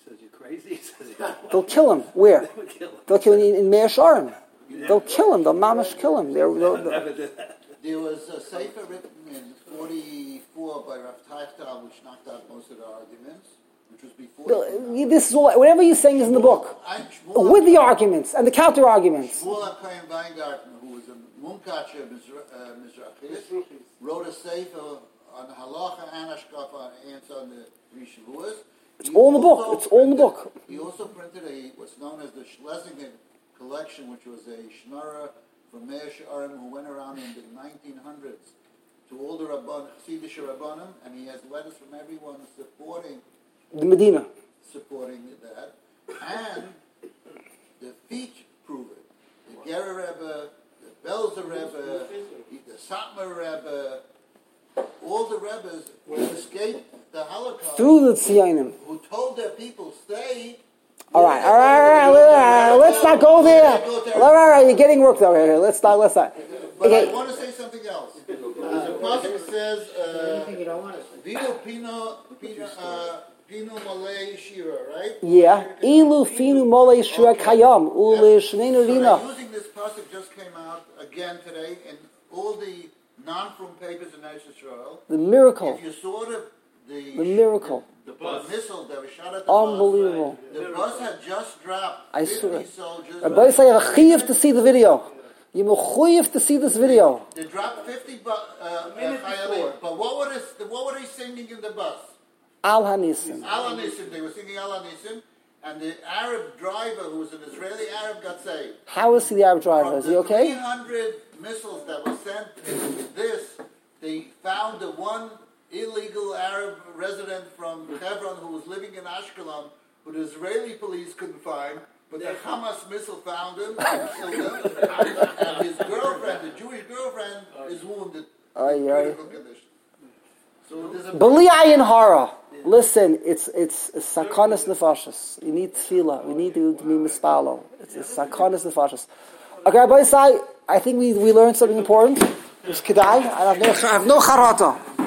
says, "You crazy?" He says, "Yeah." They'll kill him. Where? They would kill him. They'll kill him in, in Meir Sharim. They'll kill him. They'll mamish kill him. They're, they'll, they'll, Never did that. There was a sefer written in forty-four by Rav Teichtal, which knocked out most of the arguments, which was before. they'll- this is all, whatever you're saying is in the book. I- Shmuel- With the arguments and the counter arguments. Shmuel Chaim Weingarten, who was a Munkacher Mizrachis, wrote a sefer on halacha and hashkafa on answer on the three Shavuos. It's all in the book. It's all in the book. He also printed a what's known as the Schlesinger collection, which was a Shnara from Meir She'arim who went around in the nineteen hundreds to all the Rabban, Chassidish Rabbanim, and he has letters from everyone supporting The Medina. supporting that, and the feet prove it. The Gerer Rebbe, the Belzer Rebbe, the Satmar Rebbe, all the Rebbes who escaped the Holocaust, Through the Tziyonim. who told their people, stay. All right, all right, all right, all right, let's not go there. All right, all right, you're getting worked over here. Let's not, let's not. But Okay. I want to say something else. There's a pasuk that says, uh, Vino Pino, Pino, uh, Pino Malay Shira, right? Yeah. Ilu finu mole shua kayam ule shnenu So rina. they're using this pasuk just came out again today in all the non-from papers in Eretz Yisrael. The miracle. If you saw the the, The miracle. the, the missile that was shot at the Unbelievable. bus, the bus had just dropped I fifty swear. soldiers. Rabbi say you have a chiyuv to see the video. You have to see this video. They dropped fifty bu- uh, chayalim. But what were they, what were they singing in the bus? Al Hanisim. Al Anisim. They were singing Al Anisim, and the Arab driver, who was an Israeli Arab, got saved. How is he the Arab driver? Is he From the three okay? hundred missiles that were sent in this, they found the one illegal Arab resident from Hebron who was living in Ashkelon, who the Israeli police couldn't find, but the Hamas missile found him and killed him. And his girlfriend, the Jewish girlfriend, is wounded Ay, in ay. critical condition. So there's a Bali ayin hara. Listen, it's it's it's sakanas nefashos. You need tefillah. We need to be mispalo. It's it's sakanas nefashos. Okay, Rabbi Sai, I think we we learned something important. It's kedai. I have no I have no charata.